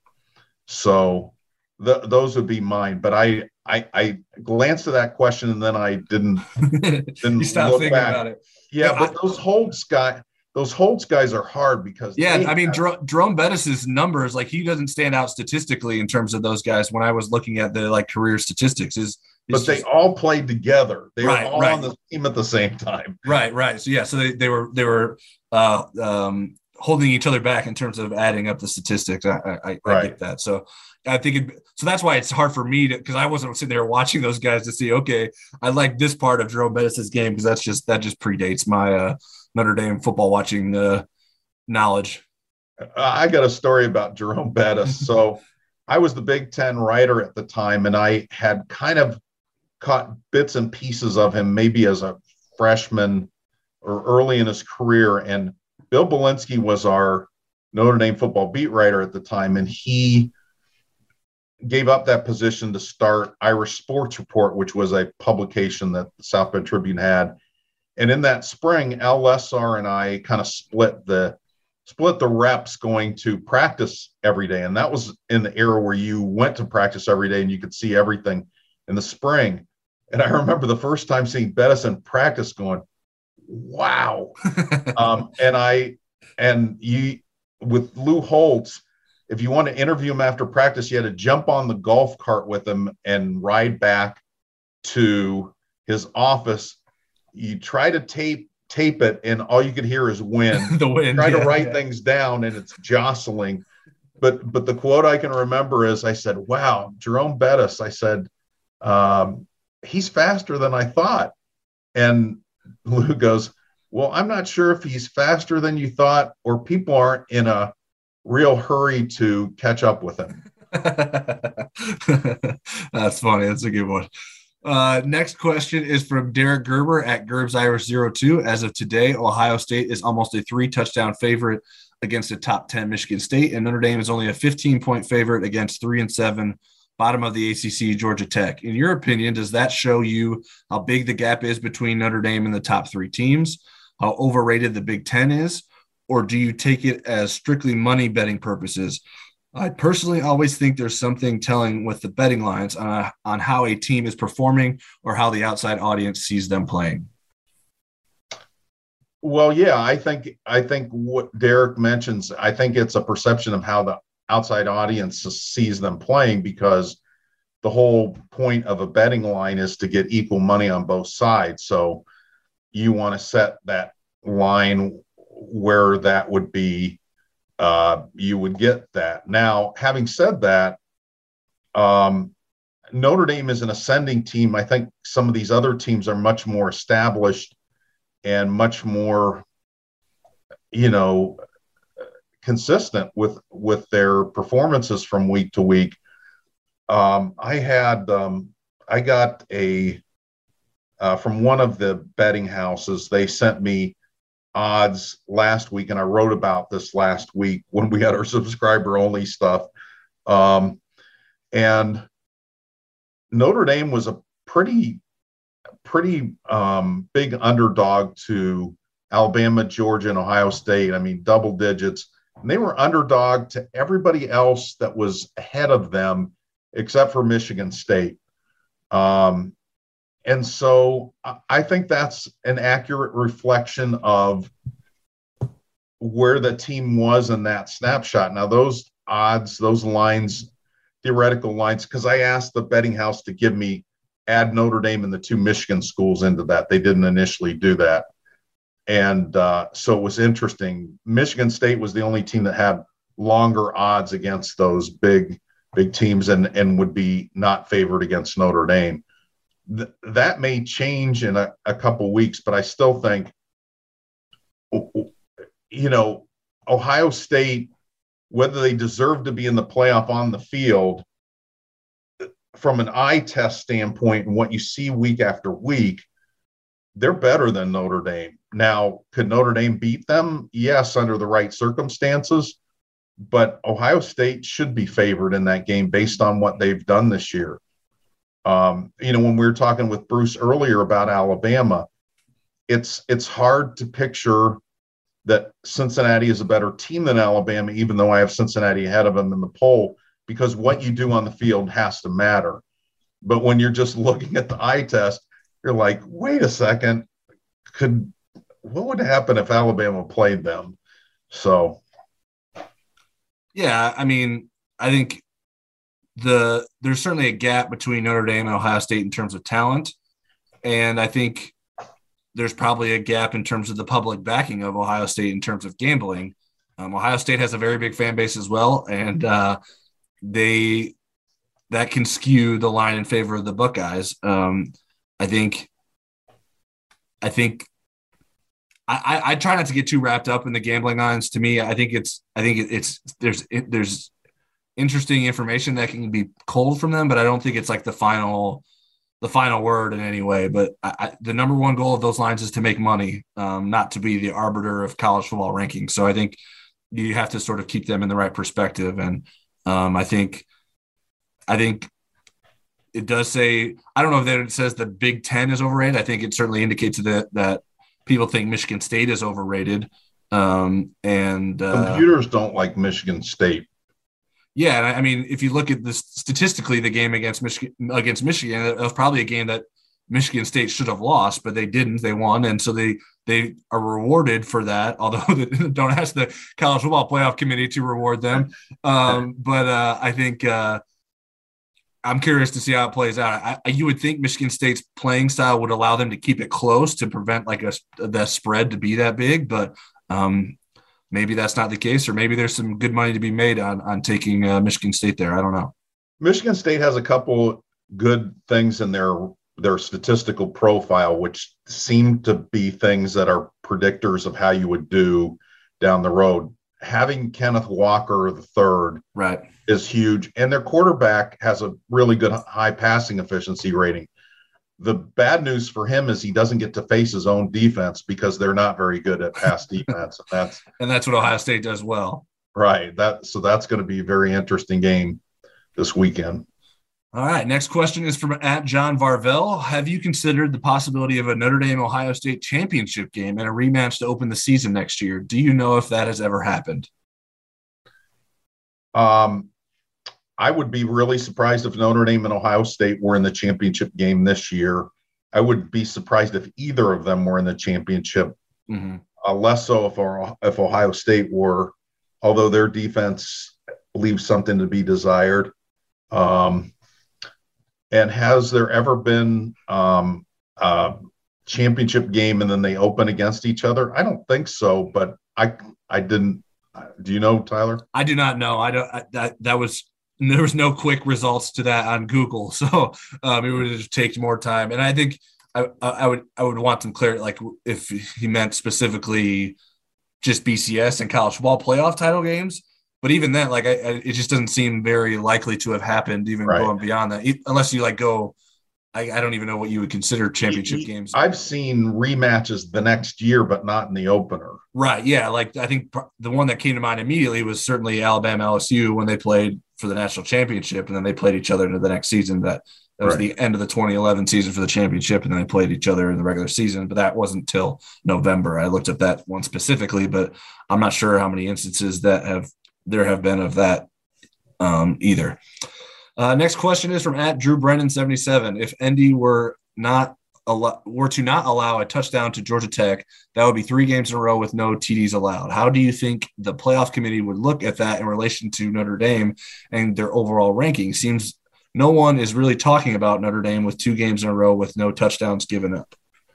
S11: so th- those would be mine. But I, I I glanced at that question and then I didn't didn't
S9: you stopped
S11: look
S9: thinking
S11: back.
S9: about it.
S11: Yeah,
S9: no,
S11: but
S9: I,
S11: those Holtz guy, those Holtz guys are hard because
S9: yeah, I mean
S11: have,
S9: Jer- Jerome Bettis's numbers, like he doesn't stand out statistically in terms of those guys. When I was looking at the like career statistics, is
S11: but they all played together. They
S9: right,
S11: were all
S9: right.
S11: on the team at the same time.
S9: Right, right. So yeah, so they, they were they were uh, um, holding each other back in terms of adding up the statistics. I, I, I
S11: right.
S9: get that. So I think it, so. That's why it's hard for me to because I wasn't sitting there watching those guys to see. Okay, I like this part of Jerome Bettis's game because that's just that just predates my uh, Notre Dame football watching uh, knowledge.
S11: I got a story about Jerome Bettis. So I was the Big Ten writer at the time, and I had kind of caught bits and pieces of him maybe as a freshman or early in his career. And Bill Belinsky was our Notre Dame football beat writer at the time, and he gave up that position to start Irish Sports Report, which was a publication that the South Bend Tribune had. And in that spring, Al Lessar and I kind of split the split the reps going to practice every day. And that was in the era where you went to practice every day and you could see everything in the spring. And I remember the first time seeing Bettis in practice going, wow. um, and I, and you, with Lou Holtz, if you want to interview him after practice, you had to jump on the golf cart with him and ride back to his office. You try to tape tape it, and all you could hear is wind.
S9: the wind.
S11: Try
S9: yeah,
S11: to write
S9: yeah.
S11: things down, and it's jostling. But but the quote I can remember is, I said, "Wow, Jerome Bettis." I said, um, "He's faster than I thought." And Lou goes, "Well, I'm not sure if he's faster than you thought, or people aren't in a real hurry to catch up with him."
S9: That's funny. That's a good one. Uh, next question is from Derek Gerber at Gerbs Irish zero two. As of today, Ohio State is almost a three touchdown favorite against a top ten Michigan State, and Notre Dame is only a fifteen point favorite against three and seven bottom of the A C C Georgia Tech. In your opinion, does that show you how big the gap is between Notre Dame and the top three teams, how overrated the Big Ten is, or do you take it as strictly money betting purposes? I personally always think there's something telling with the betting lines uh, on how a team is performing or how the outside audience sees them playing.
S11: Well, yeah, I think I think what Derek mentions, I think it's a perception of how the outside audience sees them playing, because the whole point of a betting line is to get equal money on both sides. So you want to set that line where that would be, uh, you would get that. Now, having said that, um, Notre Dame is an ascending team. I think some of these other teams are much more established and much more, you know, consistent with with their performances from week to week. Um, I had um, I got a uh, from one of the betting houses. They sent me odds last week, and I wrote about this last week when we had our subscriber only stuff. Um, and Notre Dame was a pretty pretty um, big underdog to Alabama, Georgia, and Ohio State. I mean, double digits. And they were underdog to everybody else that was ahead of them, except for Michigan State. Um, and so I think that's an accurate reflection of where the team was in that snapshot. Now, those odds, those lines, theoretical lines, because I asked the betting house to give me, add Notre Dame and the two Michigan schools into that. They didn't initially do that. And uh, so it was interesting. Michigan State was the only team that had longer odds against those big, big teams and, and would be not favored against Notre Dame. Th- that may change in a, a couple weeks, but I still think, you know, Ohio State, whether they deserve to be in the playoff on the field, from an eye test standpoint and what you see week after week, they're better than Notre Dame. Now, could Notre Dame beat them? Yes, under the right circumstances. But Ohio State should be favored in that game based on what they've done this year. Um, you know, when we were talking with Bruce earlier about Alabama, it's it's hard to picture that Cincinnati is a better team than Alabama, even though I have Cincinnati ahead of them in the poll, because what you do on the field has to matter. But when you're just looking at the eye test, you're like, wait a second, could what would happen if Alabama played them? So,
S9: yeah, I mean, I think the there's certainly a gap between Notre Dame and Ohio State in terms of talent, and I think there's probably a gap in terms of the public backing of Ohio State in terms of gambling. Um, Ohio State has a very big fan base as well, and uh, they that can skew the line in favor of the Buckeyes. Um, I think, I think, I, I try not to get too wrapped up in the gambling lines. To me, I think it's, I think it's there's it, there's interesting information that can be culled from them, but I don't think it's like the final, the final word in any way. But I, I, the number one goal of those lines is to make money, um, not to be the arbiter of college football rankings. So I think you have to sort of keep them in the right perspective, and um, I think, I think. It does say, I don't know if that it says the Big Ten is overrated. I think it certainly indicates that that people think Michigan State is overrated. Um, and uh,
S11: computers don't like Michigan State.
S9: Yeah, and I, I mean, if you look at this statistically, the game against Michigan against Michigan, it was probably a game that Michigan State should have lost, but they didn't. They won, and so they they are rewarded for that. Although don't ask the College Football Playoff Committee to reward them. Um, but uh, I think. Uh, I'm curious to see how it plays out. I, I, you would think Michigan State's playing style would allow them to keep it close to prevent like a the spread to be that big, but um, maybe that's not the case, or maybe there's some good money to be made on on taking uh, Michigan State there. I don't know.
S11: Michigan State has a couple good things in their their statistical profile, which seem to be things that are predictors of how you would do down the road. Having Kenneth Walker the third,
S9: right,
S11: is huge, and their quarterback has a really good high passing efficiency rating. The bad news for him is he doesn't get to face his own defense because they're not very good at pass defense, and that's
S9: and that's what Ohio State does well.
S11: Right. That so that's going to be a very interesting game this weekend.
S9: All right. Next question is from at John Varvel. Have you considered the possibility of a Notre Dame Ohio State championship game and a rematch to open the season next year? Do you know if that has ever happened?
S11: Um, I would be really surprised if Notre Dame and Ohio State were in the championship game this year. I would be surprised if either of them were in the championship.
S9: Mm-hmm.
S11: Uh, less so if, if Ohio State were, although their defense leaves something to be desired. Um, and has there ever been um, uh, championship game and then they open against each other? I don't think so, but I I didn't. Do you know, Tyler?
S9: I do not know. I don't. I, that that was there was no quick results to that on Google, so um, it would have taken more time. And I think I, I would I would want some clarity, like if he meant specifically just B C S and college football playoff title games. But even then, like I, I, it just doesn't seem very likely to have happened, even right. going beyond that, unless you like go. I, I don't even know what you would consider championship games.
S11: I've seen rematches the next year, but not in the opener.
S9: Right. Yeah. Like I think the one that came to mind immediately was certainly Alabama L S U when they played for the national championship, and then they played each other into the next season. That, that was right. the end of the twenty eleven season for the championship, and then they played each other in the regular season. But that wasn't till November. I looked up that one specifically, but I'm not sure how many instances that have there have been of that um, either. Uh, next question is from at Drew Brennan seventy-seven. If Indy were not al- were to not allow a touchdown to Georgia Tech, that would be three games in a row with no T Ds allowed. How do you think the playoff committee would look at that in relation to Notre Dame and their overall ranking? Seems no one is really talking about Notre Dame with two games in a row with no touchdowns given up.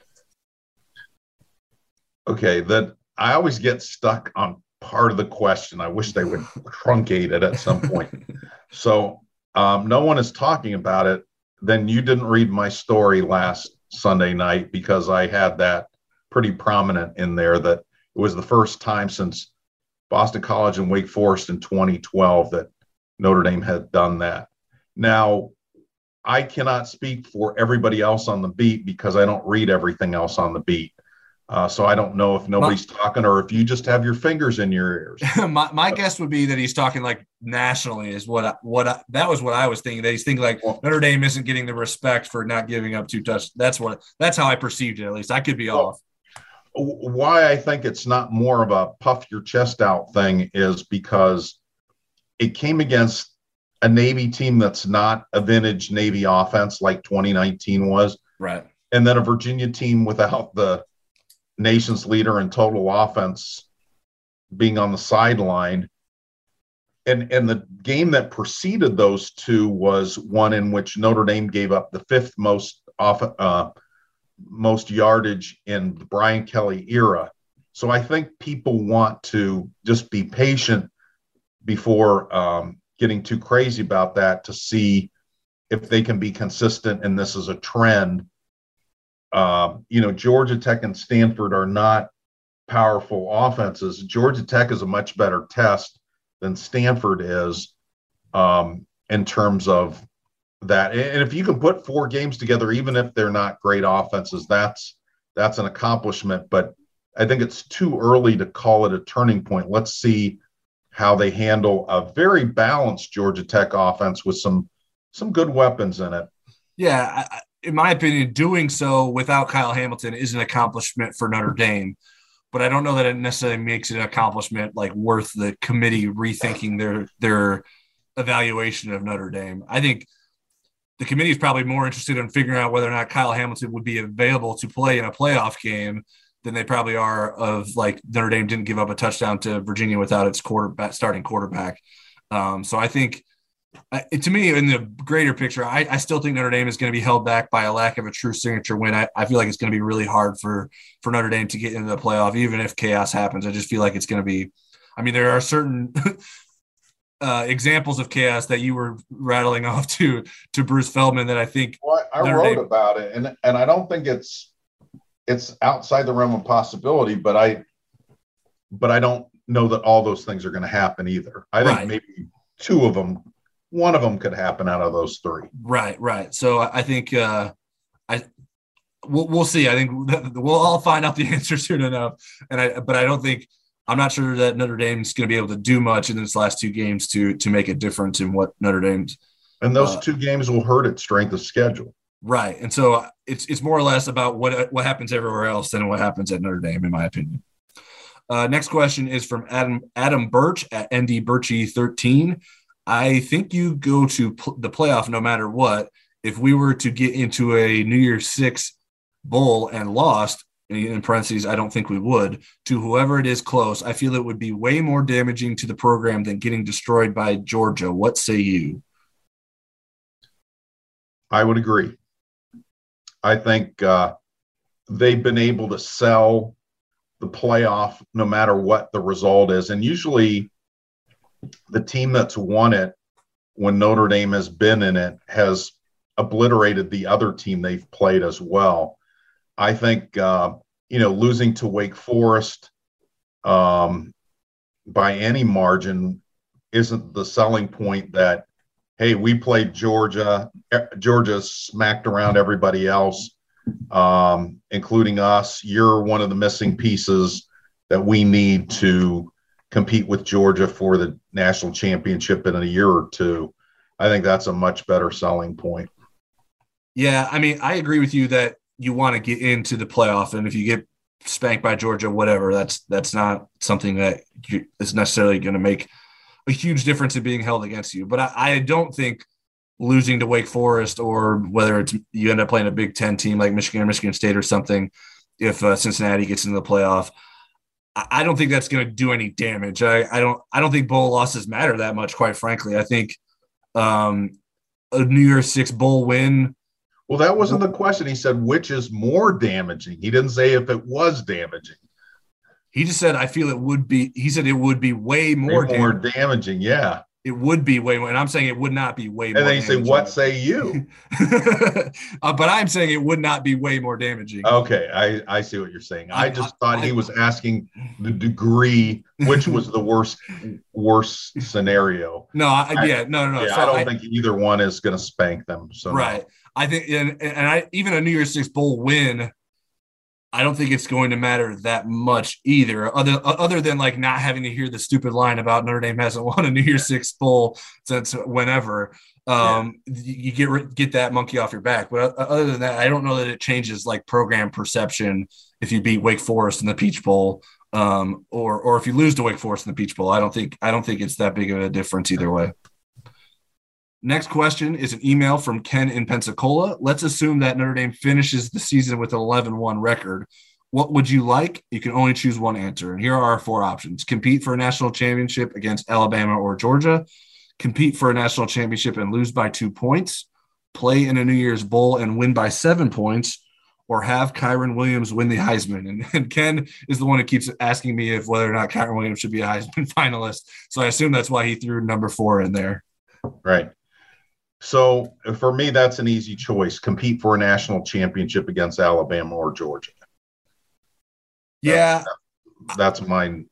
S11: Okay, that I always get stuck on part of the question. I wish they would truncate it at some point. So. Um, no one is talking about it, then you didn't read my story last Sunday night, because I had that pretty prominent in there that it was the first time since Boston College and Wake Forest in twenty twelve that Notre Dame had done that. Now, I cannot speak for everybody else on the beat because I don't read everything else on the beat. Uh, so I don't know if nobody's my, talking or if you just have your fingers in your ears.
S9: my my guess would be that he's talking like nationally is what I, what I, that was what I was thinking. That he's thinking like well, Notre Dame isn't getting the respect for not giving up two touchdowns. That's what that's how I perceived it. At least I could be well, off.
S11: Why I think it's not more of a puff your chest out thing is because it came against a Navy team that's not a vintage Navy offense like twenty nineteen was,
S9: right?
S11: And then a Virginia team without the nation's leader in total offense being on the sideline. And, and the game that preceded those two was one in which Notre Dame gave up the fifth most off, uh, most yardage in the Brian Kelly era. So I think people want to just be patient before um, getting too crazy about that to see if they can be consistent and this is a trend. Uh, you know, Georgia Tech and Stanford are not powerful offenses. Georgia Tech is a much better test than Stanford is um, in terms of that. And if you can put four games together, even if they're not great offenses, that's that's an accomplishment. But I think it's too early to call it a turning point. Let's see how they handle a very balanced Georgia Tech offense with some some good weapons in it.
S9: Yeah, I, in my opinion, doing so without Kyle Hamilton is an accomplishment for Notre Dame, but I don't know that it necessarily makes it an accomplishment like worth the committee rethinking their their evaluation of Notre Dame. I think the committee is probably more interested in figuring out whether or not Kyle Hamilton would be available to play in a playoff game than they probably are of like Notre Dame didn't give up a touchdown to Virginia without its quarterback starting quarterback. Um, so I think. Uh, to me, in the greater picture, I, I still think Notre Dame is going to be held back by a lack of a true signature win. I, I feel like it's going to be really hard for, for Notre Dame to get into the playoff, even if chaos happens. I just feel like it's going to be – I mean, there are certain uh, examples of chaos that you were rattling off to to Bruce Feldman that I think
S11: well, – I
S9: Notre
S11: wrote
S9: Dame,
S11: about it, and and I don't think it's it's outside the realm of possibility, but I but I don't know that all those things are going to happen either. I think
S9: right.
S11: maybe two of them – one of them could happen out of those three.
S9: Right, right. So I think uh, I we'll, we'll see. I think we'll all find out the answer soon enough. And I, but I don't think I'm not sure that Notre Dame's going to be able to do much in this last two games to to make a difference in what Notre Dame's.
S11: And those
S9: uh,
S11: two games will hurt its strength of schedule.
S9: Right, and so it's it's more or less about what what happens everywhere else than what happens at Notre Dame, in my opinion. Uh, next question is from Adam Adam Birch at N D Birchie thirteen. I think you go to pl- the playoff no matter what. If we were to get into a New Year's Six bowl and lost, in parentheses, I don't think we would, to whoever it is close, I feel it would be way more damaging to the program than getting destroyed by Georgia. What say you?
S11: I would agree. I think uh, they've been able to sell the playoff no matter what the result is. And usually the team that's won it when Notre Dame has been in it has obliterated the other team they've played as well. I think, uh, you know, losing to Wake Forest um, by any margin isn't the selling point that, hey, we played Georgia. Georgia smacked around everybody else, um, including us. You're one of the missing pieces that we need to compete with Georgia for the national championship in a year or two. I think that's a much better selling point.
S9: Yeah, I mean, I agree with you that you want to get into the playoff, and if you get spanked by Georgia, whatever, that's that's not something that you, is necessarily going to make a huge difference in being held against you. But I, I don't think losing to Wake Forest, or whether it's you end up playing a Big Ten team like Michigan or Michigan State or something, if uh, Cincinnati gets into the playoff, I, I don't think that's going to do any damage. I, I don't I don't think bowl losses matter that much, quite frankly. I think um, a New Year's Six bowl win.
S11: Well, that wasn't the question. He said, which is more damaging? He didn't say if it was damaging.
S9: He just said, I feel it would be, he said it would be way more,
S11: way more
S9: damaging.
S11: damaging. Yeah.
S9: It would be way more. And I'm saying it would not be way
S11: and
S9: more
S11: And then you
S9: damaging.
S11: say, what say you?
S9: uh, but I'm saying it would not be way more damaging.
S11: Okay. I, I see what you're saying. I,
S9: I
S11: just
S9: I,
S11: thought
S9: I,
S11: he was asking the degree, which was the worst, worst scenario.
S9: No, I, yeah, no, no, no.
S11: Yeah,
S9: so
S11: I don't
S9: I,
S11: think either one is going to spank them. So
S9: right.
S11: No.
S9: I think, and, and I even a New Year's Six bowl win, I don't think it's going to matter that much either, other other than like not having to hear the stupid line about Notre Dame hasn't won a New Year's Six bowl since whenever. Um, yeah. You get get that monkey off your back. But other than that, I don't know that it changes like program perception if you beat Wake Forest in the Peach Bowl, um, or or if you lose to Wake Forest in the Peach Bowl. I don't think I don't think it's that big of a difference either way. Next question is an email from Ken in Pensacola. Let's assume that Notre Dame finishes the season with an eleven one record. What would you like? You can only choose one answer. And here are our four options. Compete for a national championship against Alabama or Georgia. Compete for a national championship and lose by two points. Play in a New Year's Bowl and win by seven points. Or have Kyron Williams win the Heisman. And, and Ken is the one who keeps asking me if whether or not Kyron Williams should be a Heisman finalist. So I assume that's why he threw number four in there.
S11: Right. So for me, that's an easy choice. Compete for a national championship against Alabama or Georgia.
S9: Yeah.
S11: That's, that's mine.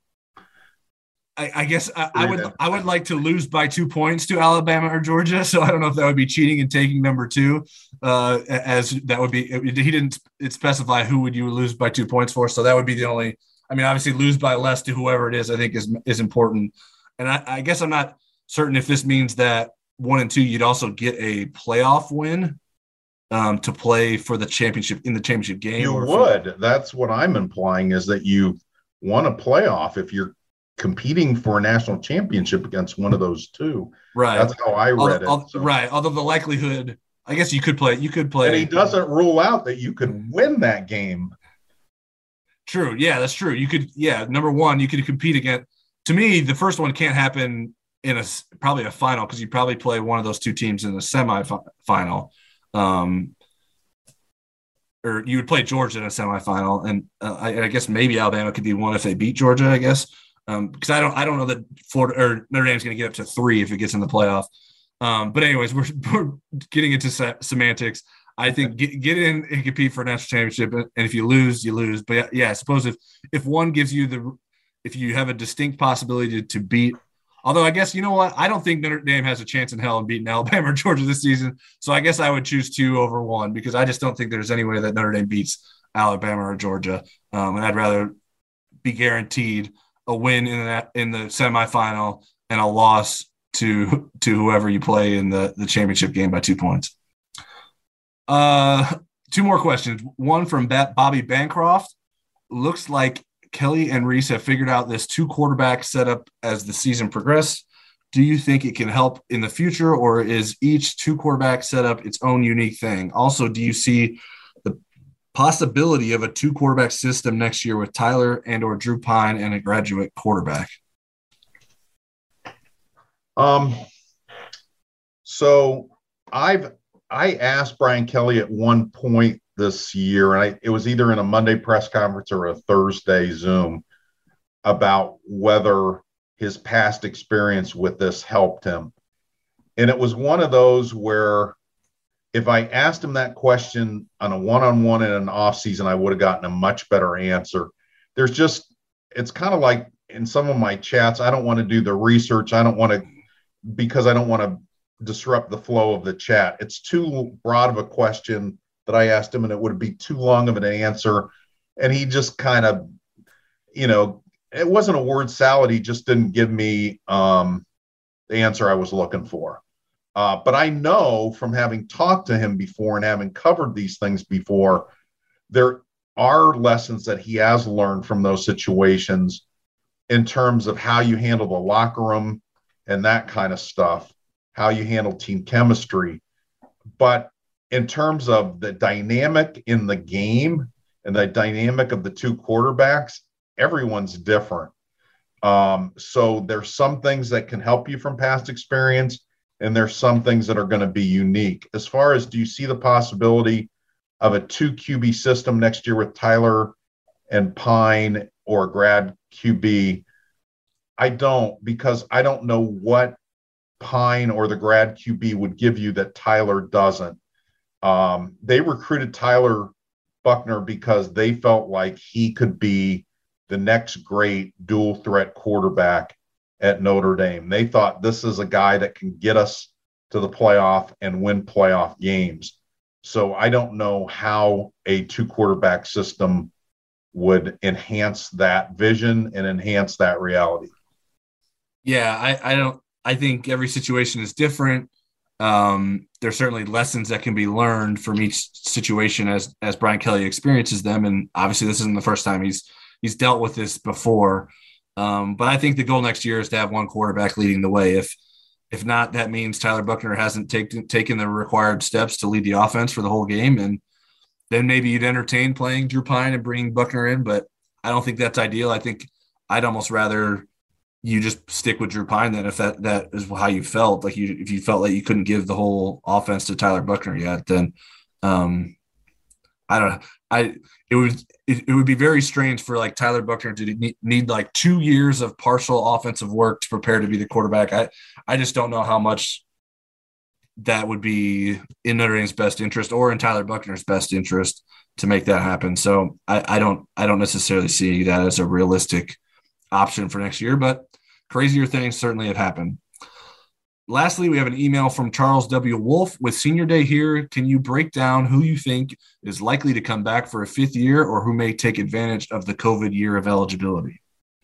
S9: I, I guess I, I would I would like to lose by two points to Alabama or Georgia. So I don't know if that would be cheating and taking number two, uh, as that would be. He didn't it specify who would you lose by two points for. So that would be the only. I mean, obviously, lose by less to whoever it is, I think is is important. And I, I guess I'm not certain if this means that one and two, you'd also get a playoff win um, to play for the championship in the championship game.
S11: You would. For- That's what I'm implying is that you won a playoff if you're competing for a national championship against one of those two.
S9: Right.
S11: That's how I read
S9: although,
S11: it. So.
S9: Right. Although the likelihood, I guess you could play. You could play.
S11: And he doesn't rule out that you could win that game.
S9: True. Yeah, that's true. You could. Yeah. Number one, you could compete against. To me, the first one can't happen in a probably a final because you probably play one of those two teams in the semifinal, um, or you would play Georgia in a semifinal, and uh, I, I guess maybe Alabama could be one if they beat Georgia. I guess um, because I don't I don't know that Florida or Notre Dame's going to get up to three if it gets in the playoff. Um, but anyways, we're, we're getting into se- semantics. I think get, get in and compete for a national championship, and if you lose, you lose. But yeah, I suppose if if one gives you the if you have a distinct possibility to, to beat. Although I guess, you know what? I don't think Notre Dame has a chance in hell in beating Alabama or Georgia this season. So I guess I would choose two over one because I just don't think there's any way that Notre Dame beats Alabama or Georgia. Um, and I'd rather be guaranteed a win in the, in the semifinal and a loss to to whoever you play in the, the championship game by two points. Uh, two more questions. One from Bobby Bancroft. Looks like Kelly and Reese have figured out this two quarterback setup as the season progressed. Do you think it can help in the future, or is each two quarterback setup its own unique thing? Also, do you see the possibility of a two quarterback system next year with Tyler and or Drew Pine and a graduate quarterback?
S11: Um, so I've, I asked Brian Kelly at one point this year, and I, it was either in a Monday press conference or a Thursday Zoom, about whether his past experience with this helped him. And it was one of those where if I asked him that question on a one-on-one in an off season, I would have gotten a much better answer. There's just, it's kind of like in some of my chats, I don't want to do the research. I don't want to, because I don't want to disrupt the flow of the chat. It's too broad of a question that I asked him, and it would be too long of an answer. And he just kind of, you know, it wasn't a word salad. He just didn't give me um, the answer I was looking for. Uh, but I know from having talked to him before and having covered these things before, there are lessons that he has learned from those situations in terms of how you handle the locker room and that kind of stuff, how you handle team chemistry. But in terms of the dynamic in the game and the dynamic of the two quarterbacks, everyone's different. Um, so there's some things that can help you from past experience, and there's some things that are going to be unique. As far as, do you see the possibility of a two Q B system next year with Tyler and Pine, or grad Q B? I don't, because I don't know what Pine or the grad Q B would give you that Tyler doesn't. Um, they recruited Tyler Buchner because they felt like he could be the next great dual threat quarterback at Notre Dame. They thought, this is a guy that can get us to the playoff and win playoff games. So I don't know how a two quarterback system would enhance that vision and enhance that reality.
S9: Yeah, I, I don't, I think every situation is different. Um, there's certainly lessons that can be learned from each situation as, as Brian Kelly experiences them. And obviously this isn't the first time he's, he's dealt with this before. Um, but I think the goal next year is to have one quarterback leading the way. If, if not, that means Tyler Buchner hasn't taken, taken the required steps to lead the offense for the whole game. And then maybe you'd entertain playing Drew Pine and bringing Buchner in, but I don't think that's ideal. I think I'd almost rather you just stick with Drew Pine then, if that, that is how you felt. Like you, if you felt like you couldn't give the whole offense to Tyler Buchner yet, then um, I don't know. I, it would, it, it would be very strange for like Tyler Buchner to need, need like two years of partial offensive work to prepare to be the quarterback. I, I just don't know how much that would be in Notre Dame's best interest or in Tyler Buchner's best interest to make that happen. So I, I don't, I don't necessarily see that as a realistic option for next year, but crazier things certainly have happened. Lastly, we have an email from Charles W. Wolf. With senior day here, can you break down who you think is likely to come back for a fifth year or who may take advantage of the COVID year of eligibility?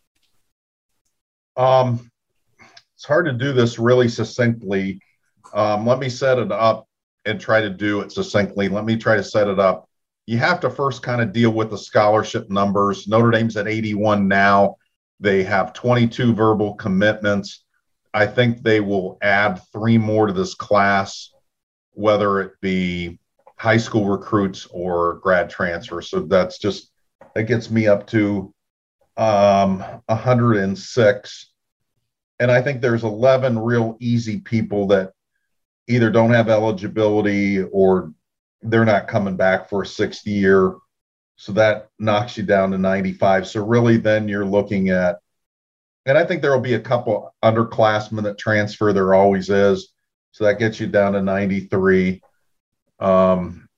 S11: Um, it's hard to do this really succinctly. Um, let me set it up and try to do it succinctly. Let me try to set it up. You have to first kind of deal with the scholarship numbers. Notre Dame's at eighty-one now. They have twenty-two verbal commitments. I think they will add three more to this class, whether it be high school recruits or grad transfers. So that's just, that gets me up to um, one hundred six. And I think there's eleven real easy people that either don't have eligibility or they're not coming back for a sixth year. So that knocks you down to ninety-five. So really then you're looking at, and I think there will be a couple underclassmen that transfer. There always is. So that gets you down to ninety-three. Um,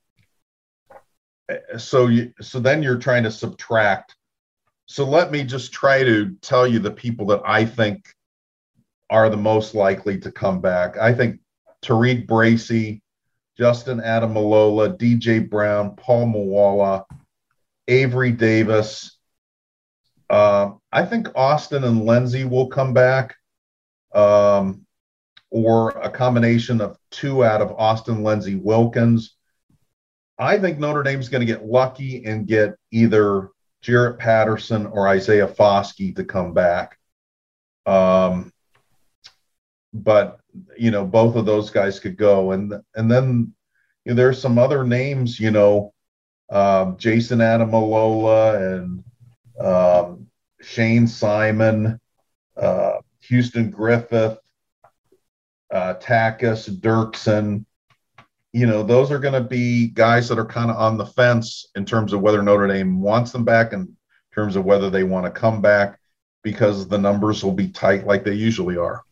S11: so you, so then you're trying to subtract. So let me just try to tell you the people that I think are the most likely to come back. I think Tariq Bracy, Justin Adamalola, D J Brown, Paul Mawala, Avery Davis. Uh, I think Austin and Lindsay will come back, um, or a combination of two out of Austin, Lindsay, Wilkins. I think Notre Dame's going to get lucky and get either Jarrett Patterson or Isaiah Foskey to come back. Um, but, you know, both of those guys could go. And, and then you know, there's some other names, you know, um, Jason Adamalola and um, Shane Simon, uh, Houston Griffith, uh, Takis Dirksen. you know, those are going to be guys that are kind of on the fence in terms of whether Notre Dame wants them back and in terms of whether they want to come back, because the numbers will be tight like they usually are.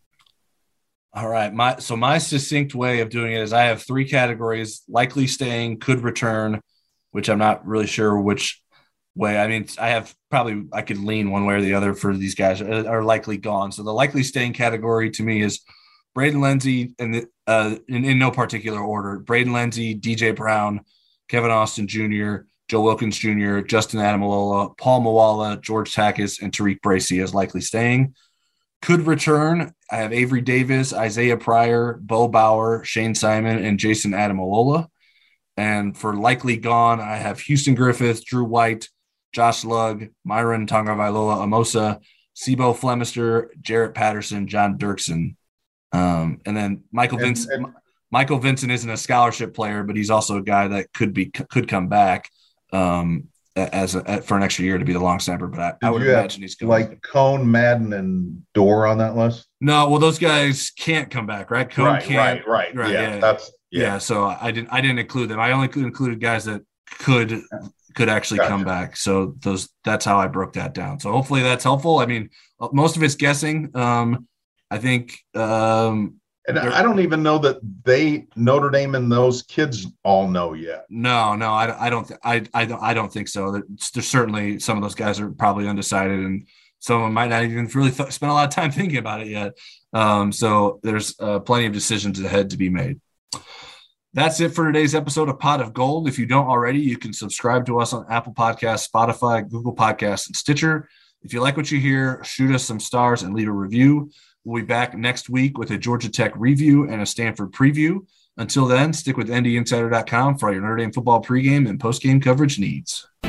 S9: All right. My so my succinct way of doing it is I have three categories: likely staying, could return, which I'm not really sure which way. I mean, I have probably I could lean one way or the other for these guys are likely gone. So the likely staying category to me is Braden Lenzy, and in, uh, in, in no particular order: Braden Lenzy, D J Brown, Kevin Austin Junior, Joe Wilkins Junior, Justin Adamalola, Paul Mawala, George Takis, and Tariq Bracy as likely staying. Could return, I have Avery Davis, Isaiah Pryor, Bo Bauer, Shane Simon, and Jason Adamalola. And for likely gone, I have Houston Griffith, Drew White, Josh Lugg, Myron Tagovailoa Amosa, Sibo Flemister, Jarrett Patterson, John Dirksen. Um, and then Michael
S11: And-
S9: Vincent.
S11: and-
S9: Michael Vincent isn't a scholarship player, but he's also a guy that could be could come back um, as a, for an extra year to be the long snapper. But I, I
S11: Did
S9: would
S11: you have,
S9: imagine he's going.
S11: like Cone, Madden, and Dorr on that list?
S9: No, well, those guys can't come back, right? Cone
S11: Right,
S9: can't,
S11: right, right. Yeah, that's-
S9: yeah.
S11: yeah.
S9: So I didn't I didn't include them. I only included guys that could could actually
S11: Gotcha.
S9: come back. So those that's how I broke that down. So hopefully that's helpful. I mean, most of it's guessing. Um, I think. Um,
S11: And
S9: there-
S11: I don't even know that they Notre Dame and those kids all know yet.
S9: No, no, I, I don't, th- I, I don't, I don't think so. There's, there's certainly some of those guys are probably undecided, and some of them might not even really th- spend a lot of time thinking about it yet. Um, so there's uh, plenty of decisions ahead to be made. That's it for today's episode of Pot of Gold. If you don't already, you can subscribe to us on Apple Podcasts, Spotify, Google Podcasts, and Stitcher. If you like what you hear, shoot us some stars and leave a review. We'll be back next week with a Georgia Tech review and a Stanford preview. Until then, stick with N D Insider dot com for all your Notre Dame football pregame and postgame coverage needs.